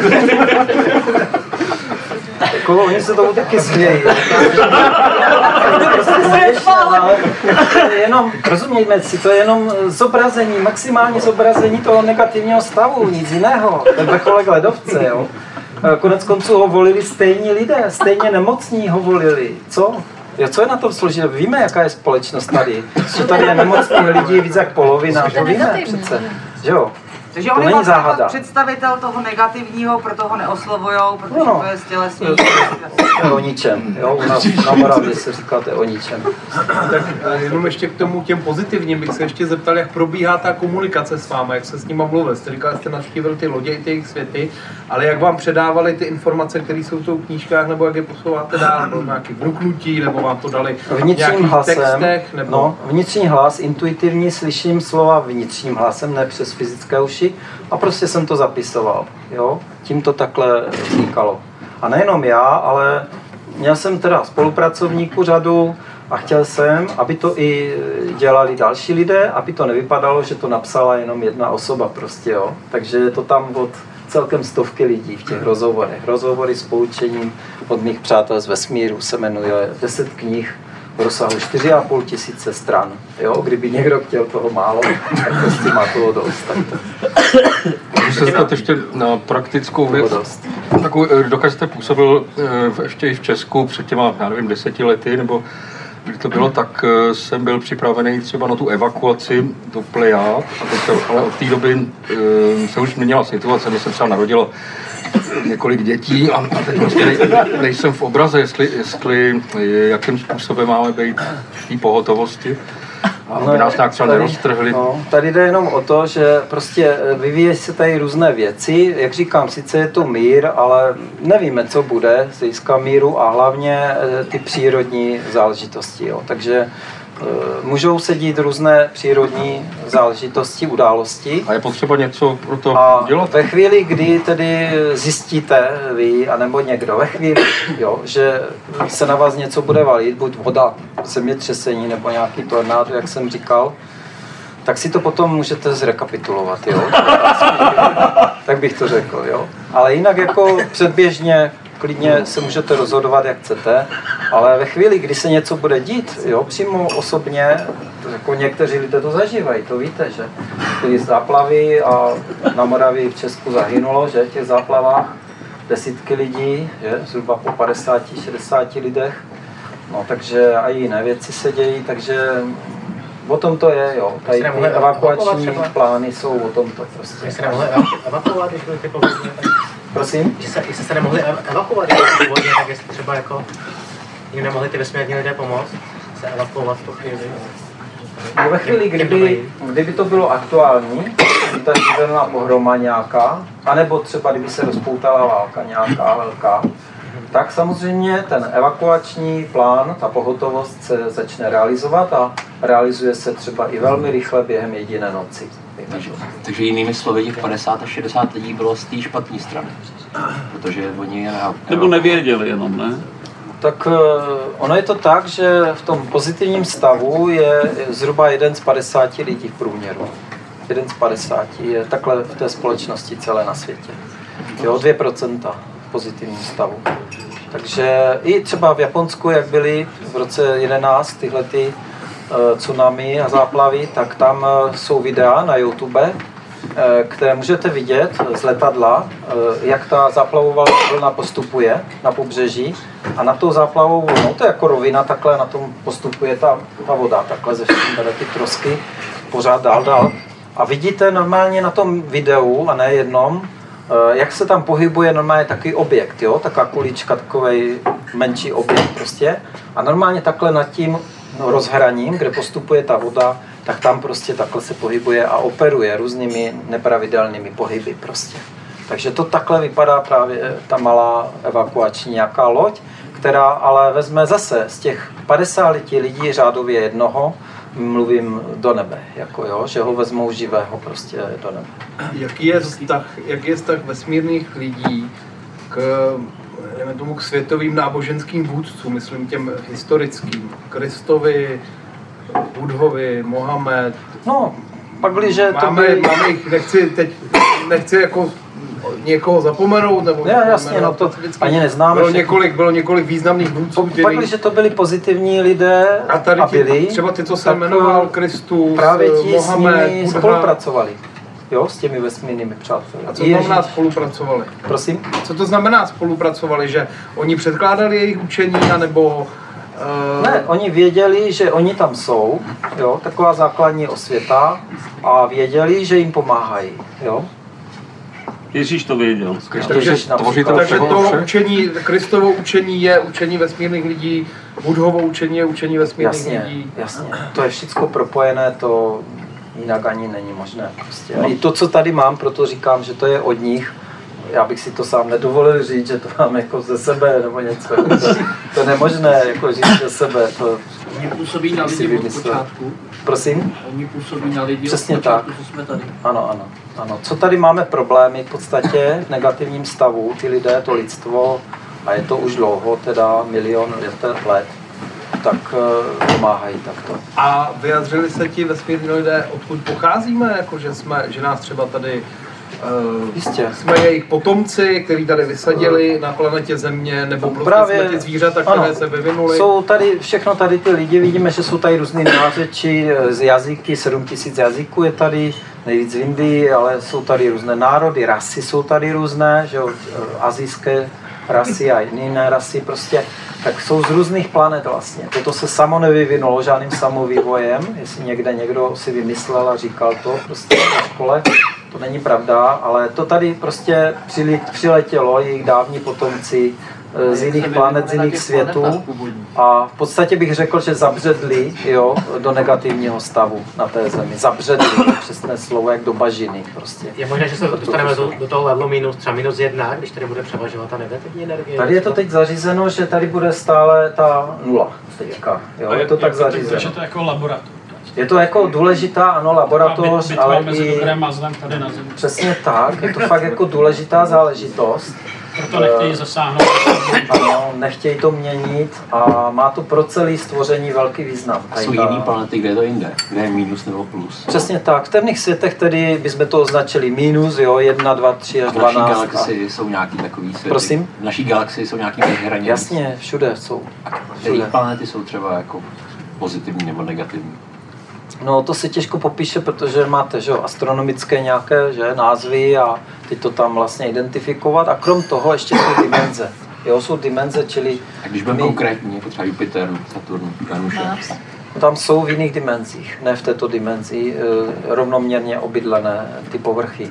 Jako, oni se tomu taky smějí. Prostě směšné, ale jenom, rozumějme si, to je jenom zobrazení, maximální zobrazení toho negativního stavu, nic jiného. To je vrcholek ledovce, jo. Konec konců ho volili stejní lidé, stejně nemocní ho volili. Co? Jo, co je na tom složité? Víme, jaká je společnost tady. Že tady je nemocných lidí víc jak polovina, to víme přece. Že jo? Takže on je vlastně představitel toho negativního, proto ho neoslovujou, protože no, to je stělesní. To je o ničem, jo? U nás na Moravě se říká, to je o ničem. Tak jenom ještě k tomu těm pozitivním bych se ještě zeptal, jak probíhá ta komunikace s vámi, jak se s nima mluví. Jste říkal, že jste navštívil ty lodě i ty jejich světy, ale jak vám předávali ty informace, které jsou v těch knížkách, nebo jak je posouváte dál, nebo nějaké vnuknutí, nebo vám to dali v nějakých hlasem, textech? Nebo... No, vnitřní hlas, intuitivní slyším slova vnitřním hlasem, ne přes fyzické uši. A prostě jsem to zapisoval, jo? Tím to takhle vznikalo. A nejenom já, ale měl jsem teda spolupracovníků řadu a chtěl jsem, aby to i dělali další lidé, aby to nevypadalo, že to napsala jenom jedna osoba prostě, jo? Takže je to tam od celkem stovky lidí v těch rozhovorech. Rozhovory s poučením od mých přátel z vesmíru se jmenuje deset knih v rozsahu čtyři a půl tisíce stran. Jo? Kdyby někdo chtěl toho málo, tak prostě má toho dost. Tak to... Když se zeptat ještě na praktickou věc, takovou, dokud působil ještě i v Česku před těma, já nevím, deseti lety, nebo kdy to bylo, tak jsem byl připravený třeba na tu evakuaci do Plejád, a teď, ale od té doby se už změnila situace, mě se třeba narodilo několik dětí a teď vlastně nejsem v obraze, jestli, jestli jakým způsobem máme být v té pohotovosti. Aby no, nás nějak třeba tady, neroztrhli. No, tady jde jenom o to, že prostě vyvíjí se tady různé věci. Jak říkám, sice je to mír, ale nevíme, co bude z hlediska míru a hlavně ty přírodní záležitosti. Jo. Takže můžou se dít různé přírodní záležitosti, události. A je potřeba něco pro to a dělat? Ve chvíli, kdy tedy zjistíte vy, anebo někdo, ve chvíli, jo, že se na vás něco bude valit, buď voda, zemětřesení nebo nějaký tornádo, jak jsem říkal, tak si to potom můžete zrekapitulovat, jo? Tak bych to řekl, jo? Ale jinak jako předběžně klidně se můžete rozhodovat, jak chcete, ale ve chvíli, kdy se něco bude dít, jo, přímo osobně, jako někteří lidé to zažívají, to víte, že byly záplavy a na Moravii v Česku zahynulo, že v těch záplavách desítky lidí, že, zhruba po padesáti šedesáti lidech, no takže a jiné věci se dějí, takže o tom to je, jo, tady ty evakuační plány jsou o tomto prostě. Se nemohli evakuovat, když byly ty povodně? Prosím? Že se, jestli se nemohli evakuovat, když byly povodně, tak jestli třeba jako jim nemohli ty vesmírní lidé pomoct se evakuovat v tu chvíli. No ve chvíli, kdyby, kdyby to bylo aktuální, kdyby ta živelná pohroma nějaká, anebo třeba kdyby se rozpoutala válka nějaká velká, tak samozřejmě ten evakuační plán, ta pohotovost se začne realizovat a realizuje se třeba i velmi rychle během jediné noci. Takže, takže jinými slovy, těch padesát až šedesát lidí bylo z té špatné strany, protože oni je na... Nebo nevěděli jenom, ne? Tak ono je to tak, že v tom pozitivním stavu je zhruba jeden z padesáti lidí v průměru. Jeden z padesáti je takhle v té společnosti celé na světě. Jo, dvě procenta v pozitivním stavu. Takže i třeba v Japonsku, jak byly v roce jedenáct tyhle ty uh, tsunami a záplavy, tak tam uh, jsou videa na YouTube, uh, které můžete vidět z letadla, uh, jak ta záplavová vlna postupuje na pobřeží a na tou záplavovou vlnou, to je jako rovina, takhle na tom postupuje ta, ta voda, takhle ze všem ty trosky, pořád dál, dál. A vidíte normálně na tom videu, a ne jednom, jak se tam pohybuje normálně takový objekt, jo? Taková kulička, takovej menší objekt prostě. A normálně takhle nad tím no, rozhraním, kde postupuje ta voda, tak tam prostě takhle se pohybuje a operuje různými nepravidelnými pohyby prostě. Takže to takhle vypadá právě ta malá evakuační nějaká loď, která ale vezme zase z těch padesáti lidí řádově jednoho, mluvím do nebe, jako jo, že ho vezmou živého prostě do nebe. Jaký je vztah, jaký je vztah vesmírných lidí k, tomu, k světovým náboženským vůdcům, myslím těm historickým, Kristovi, Budhovi, Mohamed? No, pakliže to máme, by... máme jich, nechci teď, nechci jako někoho zapomenout, nebo já, jasně, no to ani neznáme. Bylo několik, bylo několik významných vůdců, který... Pakliže to byli pozitivní lidé a, tady a byli, ti, třeba ty, co se jmenoval Kristus, právě ti Mohamed, s nimi spolupracovali. Jo, s těmi vesmírnými přáteli. A co to znamená spolupracovali? Prosím? Co to znamená spolupracovali? Že oni předkládali jejich učení, anebo... Uh... Ne, oni věděli, že oni tam jsou, jo, taková základní osvěta, a věděli, že jim pomáhají, jo. Ježíš to věděl. Takže, takže to učení, Kristovo učení je učení vesmírných lidí, Budhovo učení je učení vesmírných jasně, lidí. Jasně, to je všechno propojené, to jinak ani není možné. Prostě. A i to, co tady mám, proto říkám, že to je od nich. Já bych si to sám nedovolil říct, že to mám jako ze sebe nebo něco. To, to je nemožné jako říct ze sebe. To oni působí na lidi od počátku. Prosím? Oni působí na lidi přesně od počátku, tak. co jsme tady. Ano, ano, ano. Co tady máme problémy v podstatě v negativním stavu, ty lidé, to lidstvo, a je to už dlouho, teda milion let, tak uh, pomáhají takto. A vyjadřili se ti vesmírní lidé, odkud pocházíme, jako že, jsme, že nás třeba tady Uh, Jistě. Jsme jejich potomci, kteří tady vysadili na planetě Země, nebo prostě Právě, jsme ty zvířata, které ano, se vyvinuly. Jsou tady, všechno tady ty lidi, vidíme, že jsou tady různé nářeči z jazyky, sedm tisíc jazyků je tady, nejvíc v Indii, ale jsou tady různé národy, rasy jsou tady různé, že jo, asijské rasy a jiné rasy prostě, tak jsou z různých planet vlastně. Toto se samo nevyvinulo žádným samovývojem, jestli někde někdo si vymyslel a říkal to prostě na škole, to není pravda, ale to tady prostě přiletělo, jejich dávní potomci z jiných planet, z jiných světů a v podstatě bych řekl, že zabředli, jo, do negativního stavu na té zemi. Zabředli, přesné slovo, jak do bažiny prostě. Je možné, že se dostaneme do, do toho levelu minus, třeba minus jedna, když tady bude převažovat ta negativní energie? Tady je to teď zařízeno, že tady bude stále ta nula teďka, jo, je to tak zařízeno. Takže to jako laboratoř. Je to jako důležitá, ano, laboratoř, byt, ale mezi i... dobrém a zlem tady na zemi. Přesně tak, je to fakt jako důležitá záležitost. Proto nechtějí zasáhnout. Ano, nechtějí to měnit a má to pro celé stvoření velký význam. A jsou jiný planety, kde je to jinde, kde je minus nebo plus. Přesně tak, v temných světech tedy bychom to označili minus, jo, jedna, dva, tři až dvanáct. V naší galaxii a... jsou nějaký takový světy. Prosím? V naší galaxii jsou nějaký hranice. Jasně, všude jsou. Které planety jsou třeba jako pozitivní nebo negativní? No to si těžko popíše, protože máte, že jo, astronomické nějaké, že, názvy a ty to tam vlastně identifikovat a krom toho ještě jsou dimenze. Jo, jsou dimenze, čili... A když budeme my... konkrétní, jako třeba Jupiter, Saturn, Venuše? Tam jsou v jiných dimenzích, ne v této dimenzi, rovnoměrně obydlené ty povrchy.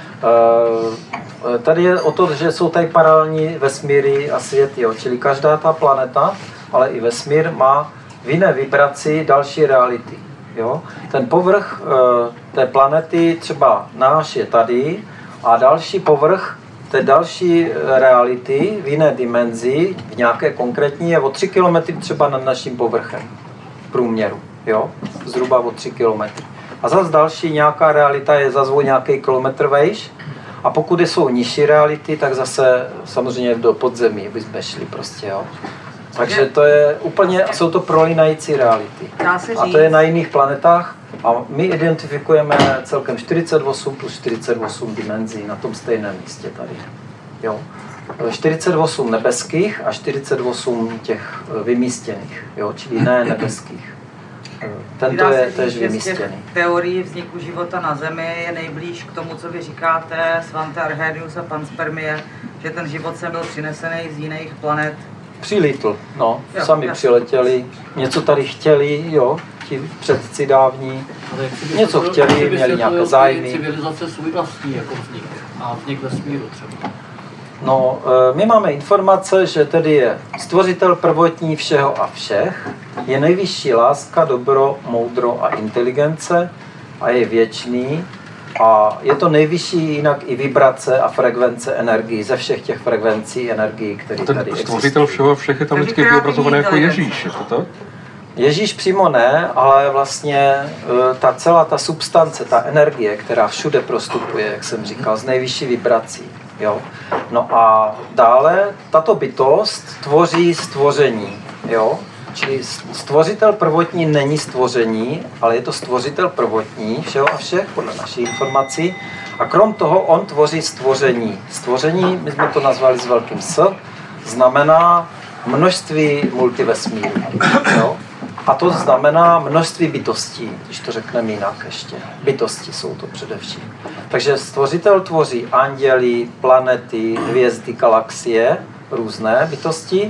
Tady je o to, že jsou tady paralelní vesmíry a světy, jo, čili každá ta planeta, ale i vesmír má v jiné vibraci další reality. Jo? Ten povrch e, té planety, třeba náš je tady, a další povrch té další reality v jiné dimenzi, v nějaké konkrétní, je o tři kilometry třeba nad naším povrchem v průměru. Jo? Zhruba o tři kilometry. A zase další nějaká realita je zase o nějaký kilometr vejš. A pokud jsou nižší reality, tak zase samozřejmě do podzemí bychom šli prostě. Jo? Takže to je úplně, jsou to prolínající reality. A to je na jiných planetách a my identifikujeme celkem čtyřicet osm plus čtyřicet osm dimenzí na tom stejném místě tady. Jo. čtyřicet osm nebeských a čtyřicet osm těch vymístěných, jo, čili ne nebeských. Tento je též vymístěný. Teorii vzniku života na Zemi je nejblíž k tomu, co vy říkáte, Svante Arrhenius a panspermie, že ten život sem byl přinesený z jiných planet. Přilítl, no, jo, sami jasný. Přiletěli, něco tady chtěli, jo, ti předci dávní, něco chtěli, měli nějaké zájmy. Civilizace svůj vlastní jako vznik a vznik vesmíru třeba. No, my máme informace, že tedy je stvořitel prvotní všeho a všech, je nejvyšší láska, dobro, moudro a inteligence a je věčný a je to nejvyšší jinak i vibrace a frekvence energií, ze všech těch frekvencí energií, které tady existují. Stvořitel všeho a všech je tam vždycky vyobrazovaný jako Ježíš, je to tak? Ježíš přímo ne, ale vlastně ta celá ta substance, ta energie, která všude prostupuje, jak jsem říkal, z nejvyšší vibrací. Jo? No a dále tato bytost tvoří stvoření. Jo? Čili stvořitel prvotní není stvoření, ale je to stvořitel prvotní všeho a všech, podle naší informací. A krom toho on tvoří stvoření. Stvoření, my jsme to nazvali s velkým S, znamená množství multivesmírů. Jo? A to znamená množství bytostí, když to řekneme jinak ještě. Bytosti jsou to především. Takže stvořitel tvoří anděly, planety, hvězdy, galaxie, různé bytosti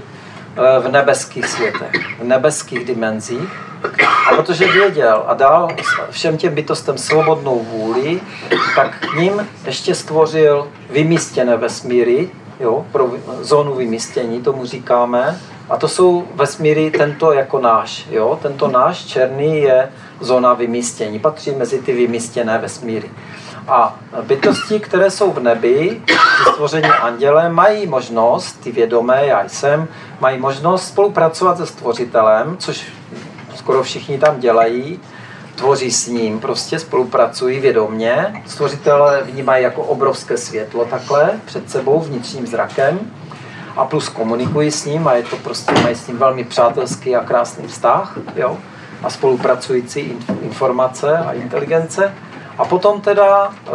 v nebeských světech, v nebeských dimenzích. A protože věděl a dal všem těm bytostem svobodnou vůli, tak k ním ještě stvořil vymístěné vesmíry, jo, pro zónu vymístění, tomu říkáme. A to jsou vesmíry tento jako náš. Jo? Tento náš černý je zóna vymístění, patří mezi ty vymístěné vesmíry. A bytosti, které jsou v nebi, stvoření anděle, mají možnost, ty vědomé, já jsem, mají možnost spolupracovat se stvořitelem, což skoro všichni tam dělají, tvoří s ním, prostě spolupracují vědomně. Stvořitelé vnímají jako obrovské světlo takhle před sebou vnitřním zrakem a plus komunikují s ním a je to prostě, mají s ním velmi přátelský a krásný vztah, jo? A spolupracující informace a inteligence. A potom teda e,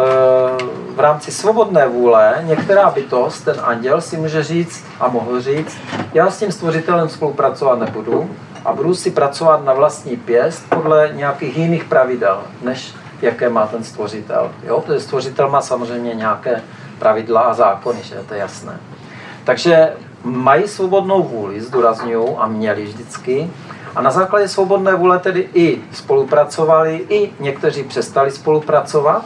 v rámci svobodné vůle některá bytost, ten anděl, si může říct a mohl říct, já s tím stvořitelem spolupracovat nebudu a budu si pracovat na vlastní pěst podle nějakých jiných pravidel, než jaké má ten stvořitel. Jo? Protože stvořitel má samozřejmě nějaké pravidla a zákony, že to je jasné. Takže mají svobodnou vůli, zdůrazňují, a měli vždycky. A na základě svobodné vůle tedy i spolupracovali, i někteří přestali spolupracovat.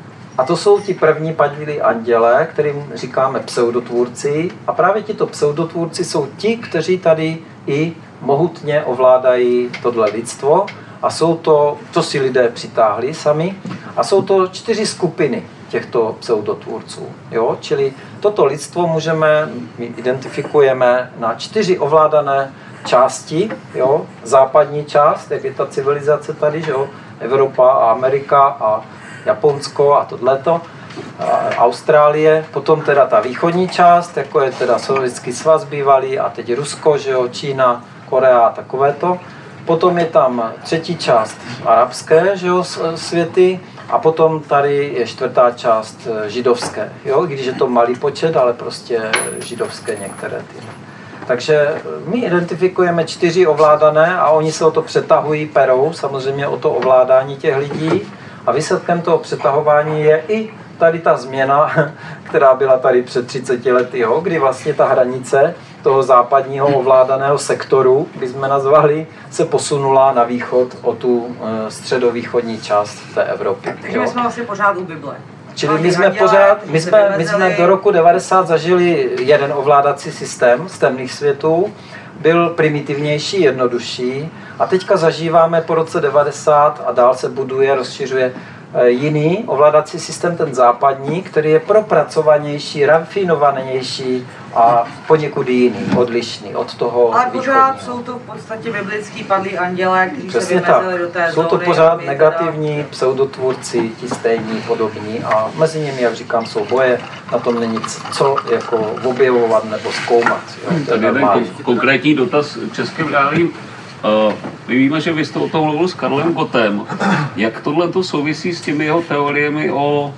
A to jsou ti první padlí andělé, kterým říkáme pseudotvůrci. A právě tito pseudotvůrci jsou ti, kteří tady i mohutně ovládají tohle lidstvo. A jsou to, to si lidé přitáhli sami, a jsou to čtyři skupiny těchto pseudotvůrců. Jo? Čili toto lidstvo můžeme, my identifikujeme na čtyři ovládané části, jo? Západní část, jak je ta civilizace tady, že jo? Evropa a Amerika a Japonsko a tohleto, a Austrálie, potom teda ta východní část, jako je teda Sovětský svaz bývalý a teď Rusko, že jo? Čína, Korea a takovéto. Potom je tam třetí část arabské, že jo, světy, a potom tady je čtvrtá část židovské, jo, když je to malý počet, ale prostě židovské některé ty. Takže my identifikujeme čtyři ovládané a oni se o to přetahují perou, samozřejmě o to ovládání těch lidí, a výsledkem toho přetahování je i tady ta změna, která byla tady před třiceti lety, jo, kdy vlastně ta hranice toho západního ovládaného sektoru, bychom nazvali, se posunula na východ o tu středovýchodní část té Evropy. Takže my jsme vlastně pořád u Bible. Čili my jsme pořád, my jsme, my jsme do roku devadesát zažili jeden ovládací systém z temných světů, byl primitivnější, jednodušší, a teďka zažíváme po roce devadesát a dál se buduje, rozšiřuje jiný ovládací systém, ten západní, který je propracovanější, rafinovanější a poněkud jiný, odlišný od toho ale pořád východního. jsou to v podstatě biblický padlí andělé, kteří Přesně se vymezili tak. do té Jsou to zóny, pořád aby negativní teda... pseudotvůrci, ti stejní, podobní, a mezi nimi, jak říkám, jsou boje, na tom není co jako objevovat nebo zkoumat. Jo? To je jeden normální. konkrétní dotaz českým reálím. Uh, my víme, že vy jste o tom mluvil s Karlem Gottem. Jak tohle to souvisí s těmi jeho teoriemi o,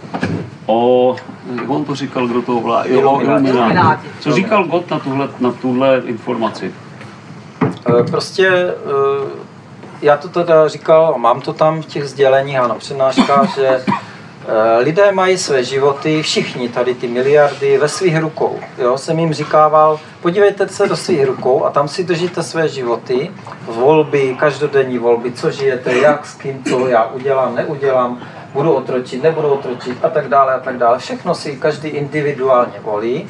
o jak on to říkal, kdo to ovládá? Ilumináti. Co říkal Gott na tuhle, na tuhle informaci? Uh, prostě uh, já to teda říkal, mám to tam v těch sděleních a na přednáškách, že lidé mají své životy, všichni tady ty miliardy, ve svých rukou. Jo? Jsem jim říkával, podívejte se do svých rukou a tam si držíte své životy, volby, každodenní volby, co žijete, jak, s kým, co já udělám, neudělám, budu otročit, nebudu otročit a tak dále a tak dále. Všechno si každý individuálně volí.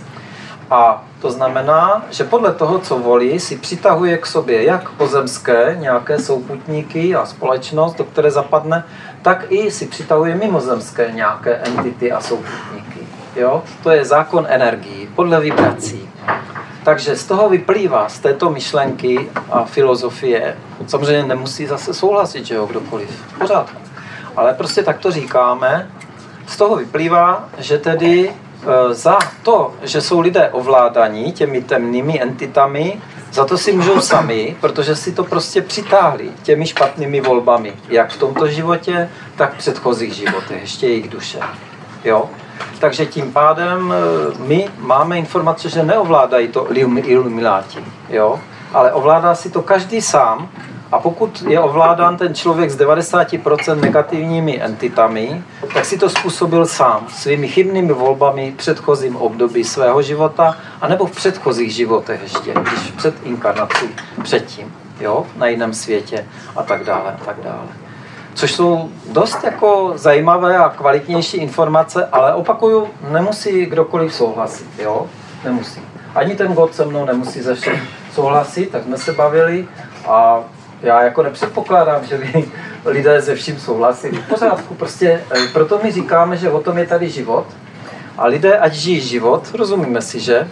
A to znamená, že podle toho, co volí, si přitahuje k sobě jak pozemské nějaké souputníky a společnost, do které zapadne, tak i si přitahuje mimozemské nějaké entity a souputníky. Jo? To je zákon energií, podle vibrací. Takže z toho vyplývá, z této myšlenky a filozofie, samozřejmě nemusí zase souhlasit, že jo, kdokoliv, v pořádku. Ale prostě tak to říkáme, z toho vyplývá, že tedy za to, že jsou lidé ovládaní těmi temnými entitami, za to si můžou sami, protože si to prostě přitáhli těmi špatnými volbami, jak v tomto životě, tak v předchozích životech, ještě jejich duše. Jo? Takže tím pádem my máme informace, že neovládají to ilumináti, jo? Ale ovládá si to každý sám. A pokud je ovládán ten člověk s devadesát procent negativními entitami, tak si to způsobil sám svými chybnými volbami v předchozím období svého života, anebo v předchozích životech ještě, když před inkarnací, předtím, jo, na jiném světě a tak dále a tak dále. Což jsou dost jako zajímavé a kvalitnější informace, ale opakuju, nemusí kdokoliv souhlasit, jo, nemusí. Ani ten Gott se mnou nemusí ze všem souhlasit, tak jsme se bavili a já jako nepředpokládám, že by lidé ze vším souhlasili. V pořádku, prostě proto my říkáme, že o tom je tady život a lidé, ať žijí život, rozumíme si, že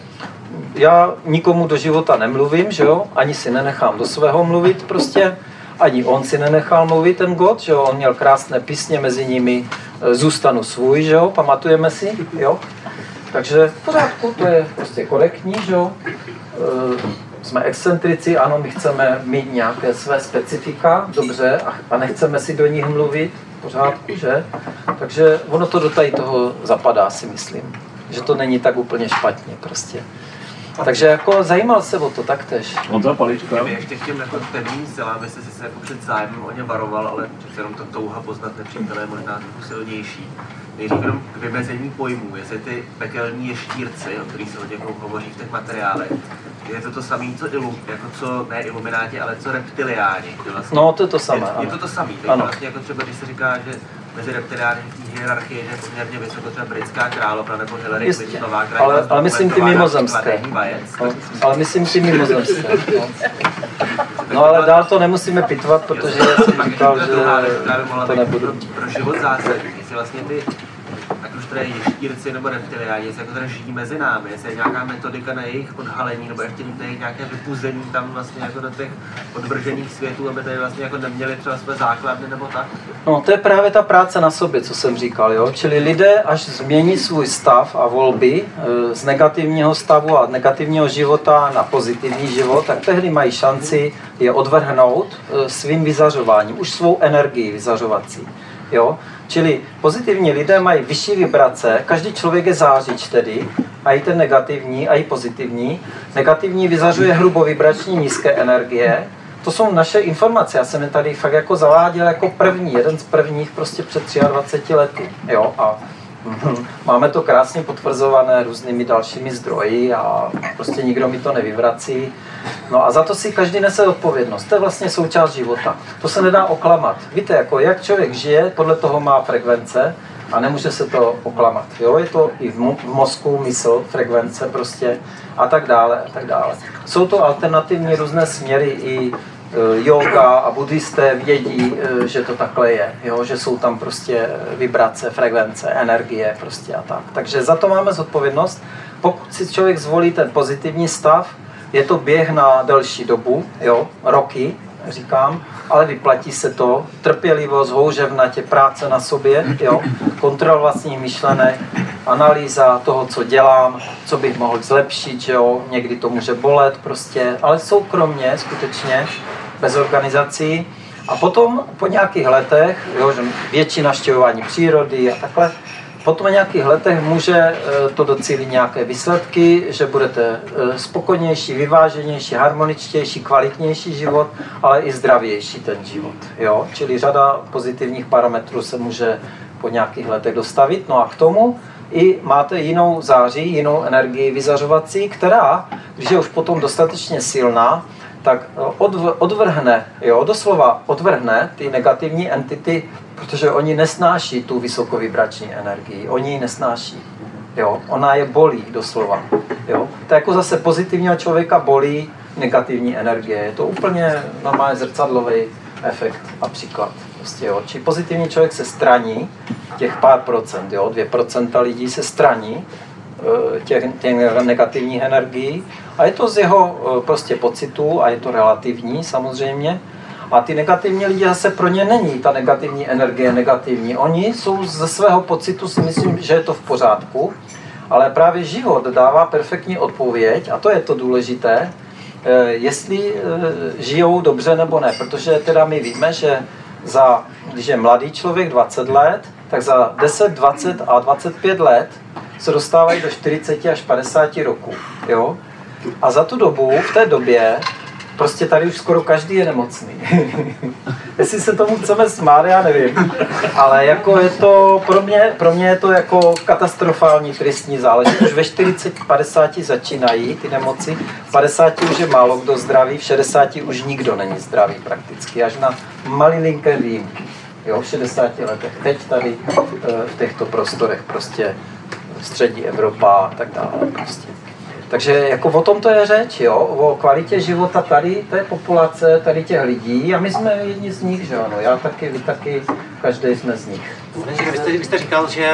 já nikomu do života nemluvím, že jo, ani si nenechám do svého mluvit prostě, ani on si nenechal mluvit, ten Gott, že jo, on měl krásné písně, mezi nimi Zůstanu svůj, že jo, pamatujeme si, jo. Takže v pořádku, to je prostě korektní, že jo. Jsme excentrici, ano, my chceme mít nějaké své specifika, dobře, a nechceme si do nich mluvit, v pořádku, že? Takže ono to do tady toho zapadá, si myslím. Že to není tak úplně špatně prostě. Takže jako zajímal se o to taktéž. On zapalička. Já bych ještě chtěl jako pevný silám, abyste si se jako před zájmem o ně varoval, ale přece jenom ta touha poznat nepřítele je možná trochu silnější. Nejdřív jenom k vymezení pojmů, jestli ty pekelní ještírci, o kterých se hodně hovoří v těch materiálech, je to to samé, co, ilu, jako co ne ilumináti, ale co reptiliáni. Vlastně, no, to je to samé. Je, je to to samé, takže vlastně jako třeba, když se říká, že mezi reptiliány v hierarchii je poměrně vysoko třeba britská královna nebo Hillary Clintonová, která ale, ale myslím ty mimozemské. No, ale myslím ty mimozemské. No. no ale dál to nemusíme pitvat, protože já jsem říkal, že to nebudu. Pro život zásadní, jestli vlastně ty, ať už teda ještírci nebo reptiliáni, jestli jako teda žijí mezi námi, jestli je nějaká metodika na jejich odhalení, nebo ještě nějaké vypuzení tam vlastně jako do těch odvržených světů, aby tady vlastně jako neměli třeba své základny nebo tak? No to je právě ta práce na sobě, co jsem říkal, jo? Čili lidé, až změní svůj stav a volby e, z negativního stavu a negativního života na pozitivní život, tak tehdy mají šanci je odvrhnout e, svým vyzařováním, už svou energii vyzařovací, jo? Čili pozitivní lidé mají vyšší vibrace, každý člověk je zářič tedy, a i ten negativní, a i pozitivní. Negativní vyzařuje hrubovibrační nízké energie. To jsou naše informace, já jsem je tady fakt jako zaváděl jako první, jeden z prvních prostě před dvaceti třemi lety. Jo? A máme to krásně potvrzované různými dalšími zdroji a prostě nikdo mi to nevyvrací. No a za to si každý nese odpovědnost. To je vlastně součást života. To se nedá oklamat. Víte, jako jak člověk žije, podle toho má frekvence a nemůže se to oklamat. Jo? Je to i v, mo- v mozku, mysl, frekvence prostě a tak dále a tak dále. Jsou to alternativní různé směry i yoga a buddhisté vědí, že to takhle je, jo? Že jsou tam prostě vibrace, frekvence, energie prostě a tak. Takže za to máme zodpovědnost. Pokud si člověk zvolí ten pozitivní stav, je to běh na delší dobu, jo? Roky, říkám, ale vyplatí se to, trpělivost, houževnatě, práce na sobě, jo? Kontrol vlastních myšlenek, analýza toho, co dělám, co bych mohl zlepšit, že jo? Někdy to může bolet prostě, ale soukromně skutečně, bez organizací. A potom po nějakých letech, jo, že větší navštěvování přírody a takhle, potom po nějakých letech může to docílit nějaké výsledky, že budete spokojenější, vyváženější, harmoničtější, kvalitnější život, ale i zdravější ten život. Jo? Čili řada pozitivních parametrů se může po nějakých letech dostavit. No a k tomu i máte jinou září, jinou energii vyzařovací, která, když je už potom dostatečně silná, tak odvrhne, jo, doslova odvrhne ty negativní entity, protože oni nesnáší tu vysokovibrační energii, oni ji nesnáší, jo, ona je bolí doslova, jo. To jako zase pozitivního člověka bolí negativní energie, je to úplně normálně zrcadlový efekt a příklad, prostě, jo. Či pozitivní člověk se straní, těch pár procent, jo, dvě procenta lidí se straní, Těch, těch negativních energií a je to z jeho prostě pocitu a je to relativní samozřejmě a ty negativní lidi zase pro ně není ta negativní energie negativní. Oni jsou ze svého pocitu, si myslím, že je to v pořádku, ale právě život dává perfektní odpověď a to je to důležité, jestli žijou dobře nebo ne, protože teda my víme, že za, když je mladý člověk dvacet let, tak za deset, dvacet a dvacet pět let se dostávají do čtyřicet až padesát roků, jo? A za tu dobu, v té době, prostě tady už skoro každý je nemocný. Jestli se tomu chceme smát, já nevím. Ale jako je to, pro mě, pro mě je to jako katastrofální tristní záležitost. Už ve čtyřicet padesát začínají ty nemoci, v padesáti už je málo kdo zdravý, v šedesáti už nikdo není zdravý prakticky, až na malilinké výjimky. Jo, v šedesáti letech. Teď tady v těchto prostorech prostě střední Evropa a tak dále prostě. Takže jako o tom to je řeč, jo, o kvalitě života tady, té populace, tady těch lidí a my jsme jedni z nich, že ano, já taky, vy taky, každý jsme z nich. Vy jste, vy jste říkal, že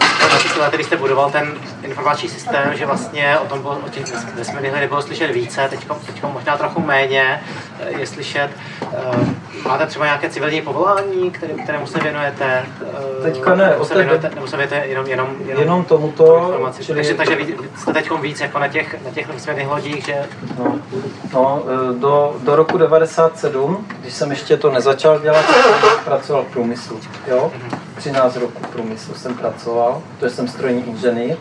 uh, lety, když jste budoval ten informační systém, že vlastně o tom o těch vesmírných nebylo slyšet více, teď možná trochu méně je slyšet. Uh, máte třeba nějaké civilní povolání, které, kterému se věnujete? Uh, Teďka ne, nebo se věnujete, nebo se věnujete jenom, jenom, jenom, jenom tomuto. Čili... Takže, takže vy jste teď víc jako na těch, na těch vesmírných lodích, že... No, no do, do roku devadesát sedm, když jsem ještě to nezačal dělat, jsem pracoval v průmyslu. průmyslu, jo. třináct roků v průmyslu jsem pracoval, to jsem strojní inženýr.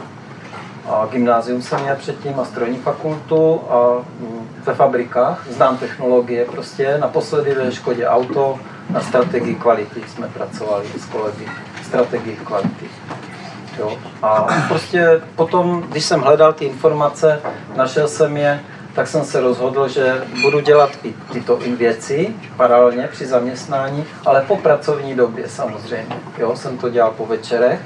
A gymnázium jsem měl předtím a strojní fakultu a ve fabrikách. Znám technologie prostě. Naposledy ve Škodě Auto na strategii kvality jsme pracovali s kolegy. Strategii kvality. Jo. A prostě potom, když jsem hledal ty informace, našel jsem je, tak jsem se rozhodl, že budu dělat i tyto věci paralelně při zaměstnání, ale po pracovní době samozřejmě. Jo, jsem to dělal po večerech.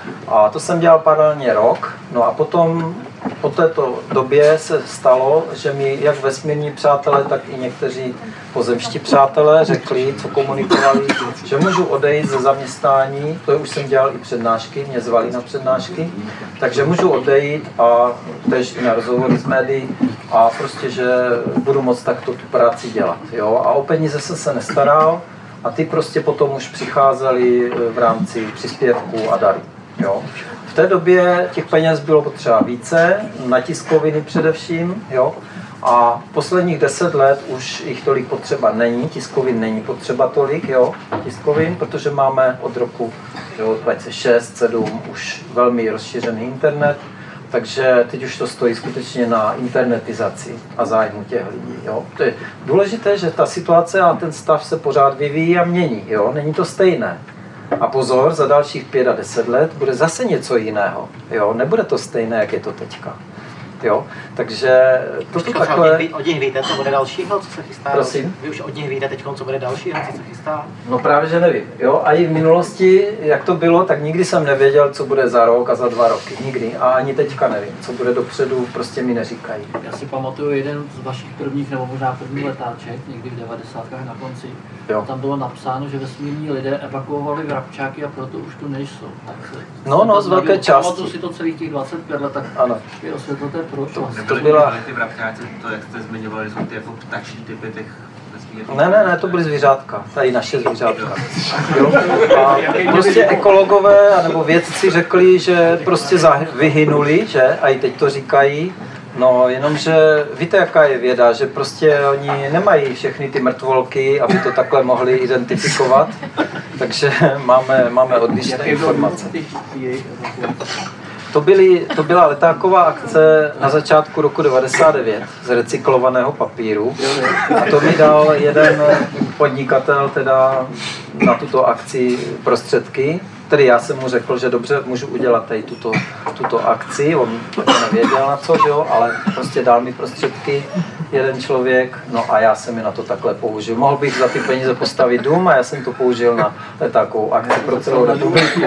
A to jsem dělal paralelně rok, no a potom po této době se stalo, že mi jak vesmírní přátelé, tak i někteří pozemští přátelé řekli, co komunikovali, že můžu odejít ze zaměstnání, to už jsem dělal i přednášky, mě zvali na přednášky, takže můžu odejít a tež i na rozhovory s médií a prostě, že budu moct takto tu práci dělat. Jo? A o peníze jsem se nestaral a ty prostě potom už přicházely v rámci příspěvků a darů. Jo. V té době těch peněz bylo potřeba více, na tiskoviny především, jo. A posledních deset let už jich tolik potřeba není, tiskovin není potřeba tolik, jo, tiskovin, protože máme od roku jo, dvacet šest dvacet sedm už velmi rozšířený internet, takže teď už to stojí skutečně na internetizaci a zájmu těch lidí, jo. To je důležité, že ta situace a ten stav se pořád vyvíjí a mění, jo, není to stejné. A pozor, za dalších pět a deset let bude zase něco jiného. Jo? Nebude to stejné, jak je to teďka. Jo? Takže toto takhle... Od nich, od nich víte, co bude dalšího, co se chystá? Prosím? Vy už od nich víte teď, co bude dalšího, co se chystá? No právě, že nevím. Jo? A i v minulosti, jak to bylo, tak nikdy jsem nevěděl, co bude za rok a za dva roky. Nikdy. A ani teďka nevím. Co bude dopředu, prostě mi neříkají. Já si pamatuju jeden z vašich prvních, nebo možná první letáček, někdy v devadesátkách na konci. Jo. Tam bylo napsáno, že vesmírní lidé evakuovali vrabčáky a proto už tu nejsou. Tak se, no, no, z velké části. Pamatuju si to celých těch dvacet pět let, tak ano. Je osvětlete proč. To, to byla... ty vrabčáci, to jak jste zmiňovali, jsou ty jako ptačí typy těch vesmírných... Ne, ne, ne, to byly zvířátka, tady naše zvířátka. Jo? A prostě ekologové nebo vědci řekli, že prostě vyhynuli, že? A i teď to říkají. No, jenomže víte, jaká je věda, že prostě oni nemají všechny ty mrtvolky, aby to takhle mohli identifikovat, takže máme, máme odlišné informace. To, byly, to byla letáková akce na začátku roku devadesát devět z recyklovaného papíru a to mi dal jeden podnikatel teda na tuto akci prostředky. Tedy já jsem mu řekl, že dobře, můžu udělat tady tuto, tuto akci, on nevěděl na co, že jo, ale prostě dal mi prostředky jeden člověk, no a já jsem je na to takhle použil. Mohl bych za ty peníze postavit dům a já jsem to použil na takovou akci pro celou republiku.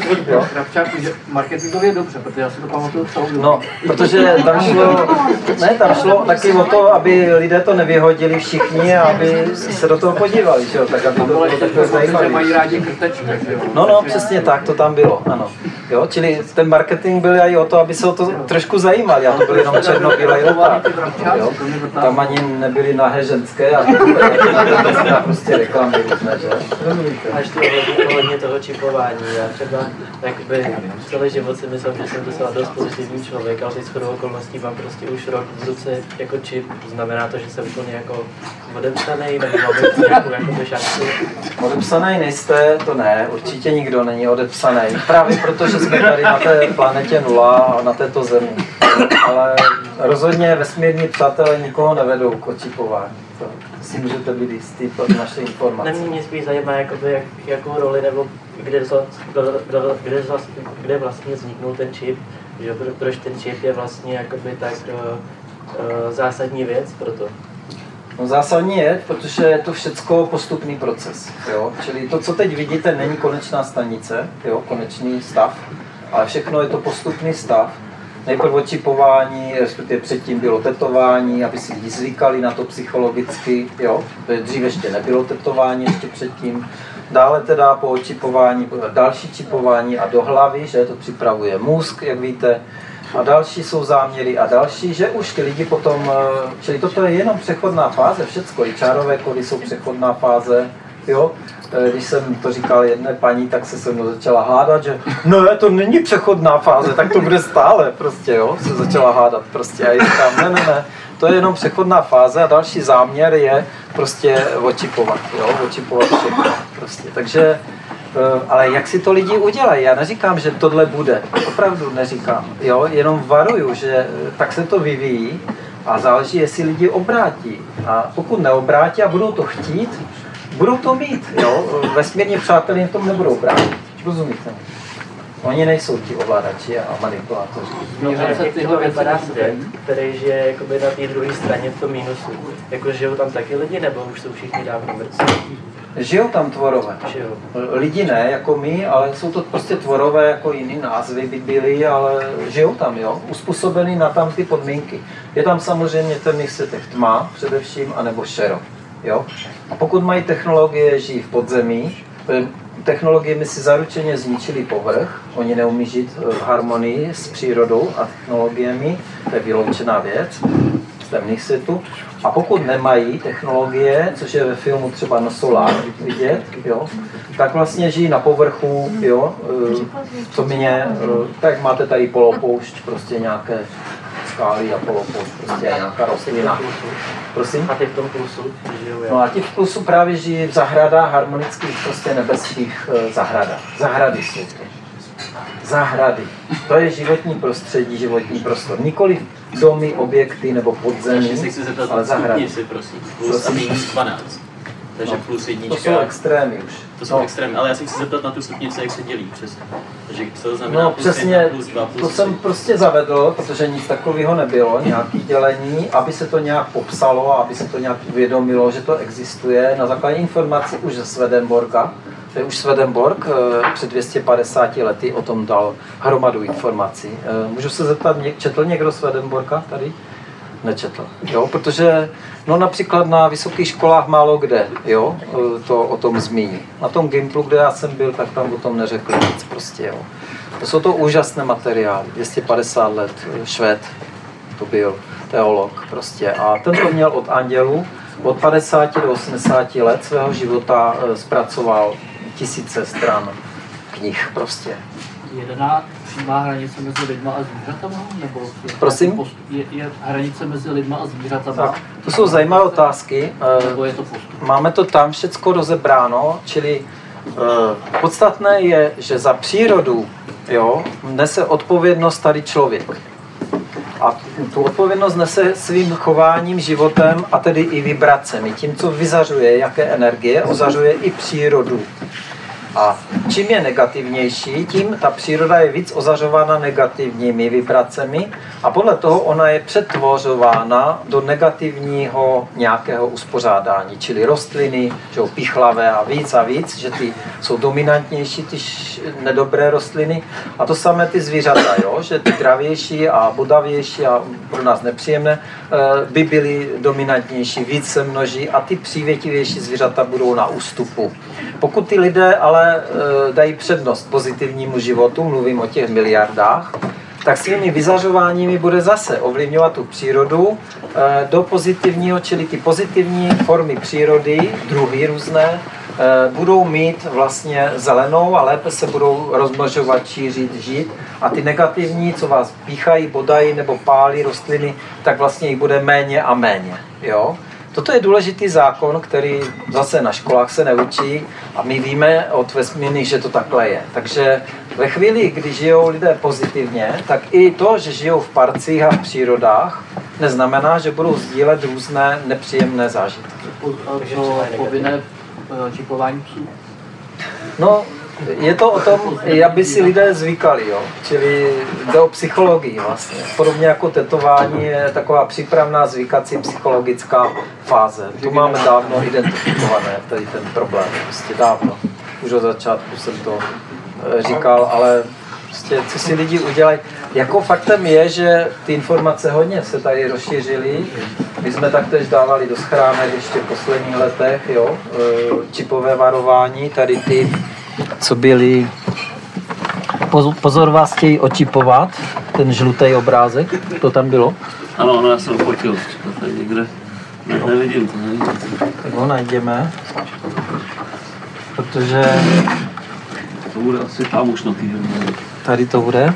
Marketingově dobře, protože já si to pamatuju celou dobu. No, protože tam šlo, ne, tam šlo taky o to, aby lidé to nevyhodili všichni a aby se do toho podívali, že jo, tak aby to bylo takové zajímavé. Mají rádi krtečky, že jo. No, no, přesně tak, to tam bylo, ano. Jo, čili ten marketing byl i o to, aby se o to trošku zajímali, a to byl jenom černobílej leták. Jo. Tam ani nebyly nahé ženské a prostě reklamy různé, že? A ještě ohledně toho čipování, já třeba jakoby celý život si myslel, že jsem docela dost pozitivní člověk, ale teď shodou okolností mám prostě už rok v ruce jako čip, znamená to, že jsem úplně jako odepsaný, nebo mám nějakou jakoby šanci. Odepsaný nejste, to ne, určitě nikdo není odepsaný, právě protože jsme tady na té planetě nula a na této zemi. Ale rozhodně vesmírní přátelé nikoho nevedou k očipování. To si můžete být jistý pod naše informace. Ne, mě spíš zajímá, jakoby, jak, jakou roli nebo kde, kde, kde, kde vlastně vzniknul ten čip, že proč ten čip je vlastně jakoby tak uh, zásadní věc pro to. No zásadní je, protože je to všecko postupný proces. Jo? Čili to, co teď vidíte, není konečná stanice, jo? Konečný stav, ale všechno je to postupný stav. Nejprve očipování, respektive předtím bylo tetování, aby si lidi zvykali na to psychologicky, jo? Dřív ještě nebylo tetování, ještě předtím. Dále teda po očipování další čipování a do hlavy, že to připravuje mozk, jak víte. A další jsou záměry a další, že už ty lidi potom, čili toto je jenom přechodná fáze, všecko, i čárové kody jsou přechodná fáze, jo. Když jsem to říkal jedné paní, tak se se mnou začala hádat, že ne, to není přechodná fáze, tak to bude stále, prostě, jo, se začala hádat, prostě, a říkám, ne, ne, ne, to je jenom přechodná fáze a další záměr je prostě očipovat, jo, očipovat všechno, prostě, takže Ale jak si to lidi udělají? Já neříkám, že tohle bude. Opravdu neříkám. Jo? Jenom varuju, že tak se to vyvíjí a záleží, jestli lidi obrátí. A pokud neobrátí a budou to chtít, budou to mít. Jo? Vesmírní přátelé v tom nebudou bránit. Rozumíte? Oni nejsou ti ovládači a manipulátoři. No, tyhle vypadá svět, který žije jakoby na té druhé straně v tom mínusu. Jako žijou tam taky lidi, nebo už jsou všichni dávno mrtví? Žijou tam tvorové. Žijou. Lidi ne, jako my, ale jsou to prostě tvorové, jako jiný názvy by byly, ale žijou tam, jo, uspůsobený na tam ty podmínky. Je tam samozřejmě v temných světech tma, především, anebo šero, jo. A pokud mají technologie, žijí v podzemí, technologiemi si zaručeně zničili povrch, oni neumí žít v harmonii s přírodou a technologiemi, to je vyloučená věc z temných světů. A pokud nemají technologie, což je ve filmu třeba No Solar vidět, jo, tak vlastně žijí na povrchu, jo, co mě, tak máte tady polopoušť, prostě nějaké skály a polopoušť, prostě nějaká rostlina. Prosím? A ty v tom plusu žijou, No a ti v plusu právě žijí v zahradách, harmonických, prostě nebeských zahradách. Zahrady jsou to. Zahrady. To je životní prostředí, životní prostor. Nikoli domy, objekty nebo podzemí, ale zahrady. Prosím. Plus a minus dvanáct. Takže no, plus jednička. To jsou extrémy už. To jsou no. extrémy, ale já se chci zeptat na tu stupnici, jak se dělí přesně. Takže to znamená no, plus přesně, jedna, plus dva, plus to tři. jsem prostě zavedl, protože nic takového nebylo, nějaké dělení, aby se to nějak popsalo, aby se to nějak uvědomilo, že to existuje na základě informací už ze Swedenborga. To je už Swedenborg před dvě stě padesáti lety o tom dal hromadu informací. Můžu se zeptat, četl někdo Swedenborga tady? Nečetl, jo, protože no například na vysokých školách málo kde, jo, to o tom zmíní. Na tom Gimplu, kde já jsem byl, tak tam o tom neřekli nic prostě, jo. To jsou to úžasné materiály, dvě stě padesát let, Švéd to byl, teolog prostě a ten to měl od andělů, od padesáti do osmdesáti let svého života zpracoval tisíce stran knih prostě. Jedená přímá hranice mezi lidma a zvířatama? Nebo je, Prosím? Je, je hranice mezi lidma a zvířatama? Tak, to jsou zajímavé otázky. Nebo je to postup? Máme to tam všecko rozebráno, čili podstatné je, že za přírodu, jo, nese odpovědnost tady člověk. A tu odpovědnost nese svým chováním, životem a tedy i vibracemi. Tím, co vyzařuje, jaké energie, ozařuje i přírodu. A čím je negativnější, tím ta příroda je víc ozařována negativními vibracemi a podle toho ona je přetvořována do negativního nějakého uspořádání, čili rostliny, že pichlavé a víc a víc, že ty jsou dominantnější, ty nedobré rostliny a to samé ty zvířata, jo? Že ty dravější a bodavější a pro nás nepříjemné by byly dominantnější, víc se množí a ty přívětivější zvířata budou na ústupu. Pokud ty lidé ale dají přednost pozitivnímu životu, mluvím o těch miliardách, tak svými vyzařováními bude zase ovlivňovat tu přírodu do pozitivního, čili ty pozitivní formy přírody, druhy různé, budou mít vlastně zelenou a lépe se budou rozmnožovat, šířit, žít. A ty negativní, co vás píchají, bodají nebo pálí rostliny, tak vlastně jich bude méně a méně. Jo? Toto je důležitý zákon, který zase na školách se neučí a my víme od vesmírných, že to takhle je. Takže ve chvíli, kdy žijou lidé pozitivně, tak i to, že žijou v parcích a v přírodách, neznamená, že budou sdílet různé nepříjemné zážitky. To povinné čipování psů? No, je to o tom, aby si lidé zvykali, jo. Čili jde o psychologii vlastně. Podobně jako tetování je taková přípravná zvykací psychologická fáze. Tu máme dávno identifikované, tady ten problém, prostě dávno. Už od začátku jsem to říkal, ale prostě co si lidi udělají. Jako faktem je, že ty informace hodně se tady rozšířily. My jsme taktéž dávali do schránek ještě v posledních letech, jo, čipové varování, tady ty, co byli, pozor, vás chtějí očipovat, ten žlutý obrázek, to tam bylo? Ano, ano, já jsem fotil, to tady někde, ne, nevidím to, nevidím to. Tak ho najdeme, protože... To bude asi tam už na týden. Tady to bude.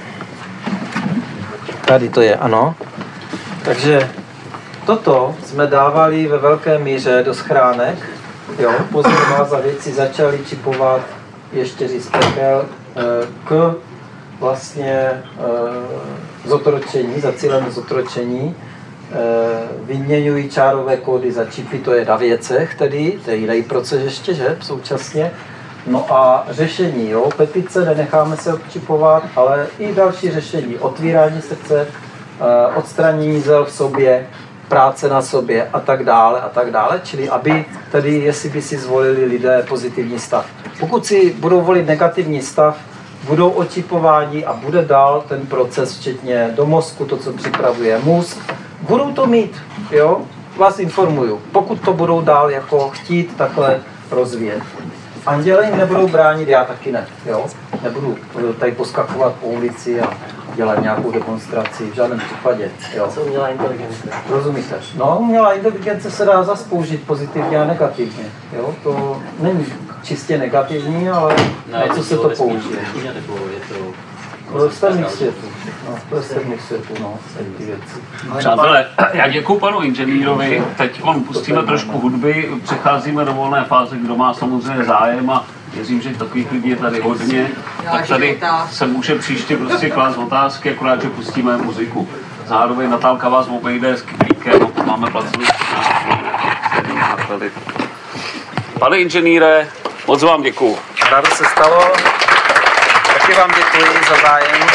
Tady to je, ano. Takže toto jsme dávali ve velké míře do schránek. Jo, pozor vás, a věci začali čipovat ještě říct pekel k vlastně zotročení, zacílené zotročení. Vyměňují čárové kódy za čipy, to je na věcech tedy, to je jiný proces ještě, že, současně. No a řešení, jo, petice, nenecháme se odčipovat, ale i další řešení, otvírání srdce, odstranění zel v sobě, práce na sobě a tak dále a tak dále, čili aby tedy, jestli by si zvolili lidé pozitivní stav. Pokud si budou volit negativní stav, budou očipováni a bude dál ten proces, včetně do mozku, to, co připravuje mozk, budou to mít, jo, vás informuju, pokud to budou dál jako chtít takhle rozvíjet. Anděle jim nebudou bránit, já taky ne, jo, nebudu tady poskakovat po ulici a dělat nějakou demonstraci, v žádném případě, jo. Co umělá inteligence? Rozumíte? No, umělá inteligence se dá zas použít pozitivně a negativně, jo, to není čistě negativní, ale ne, na co se to použije? Pro externích světů, no, pro externích světů, no, ty věci. Přátelé, já děkuji panu inženýrovi, teď on pustíme trošku hudby, přecházíme do volné fáze, kdo má samozřejmě zájem a věřím, že takových lidí je tady hodně, tak tady se může příště prostě klást otázky, akorát, že pustíme muziku. Zároveň Natálka vás obejde s kyblíkem, máme placenou. Pane inženýre, moc vám děkuji. Rádo se stalo, taky vám děkuji za zájem.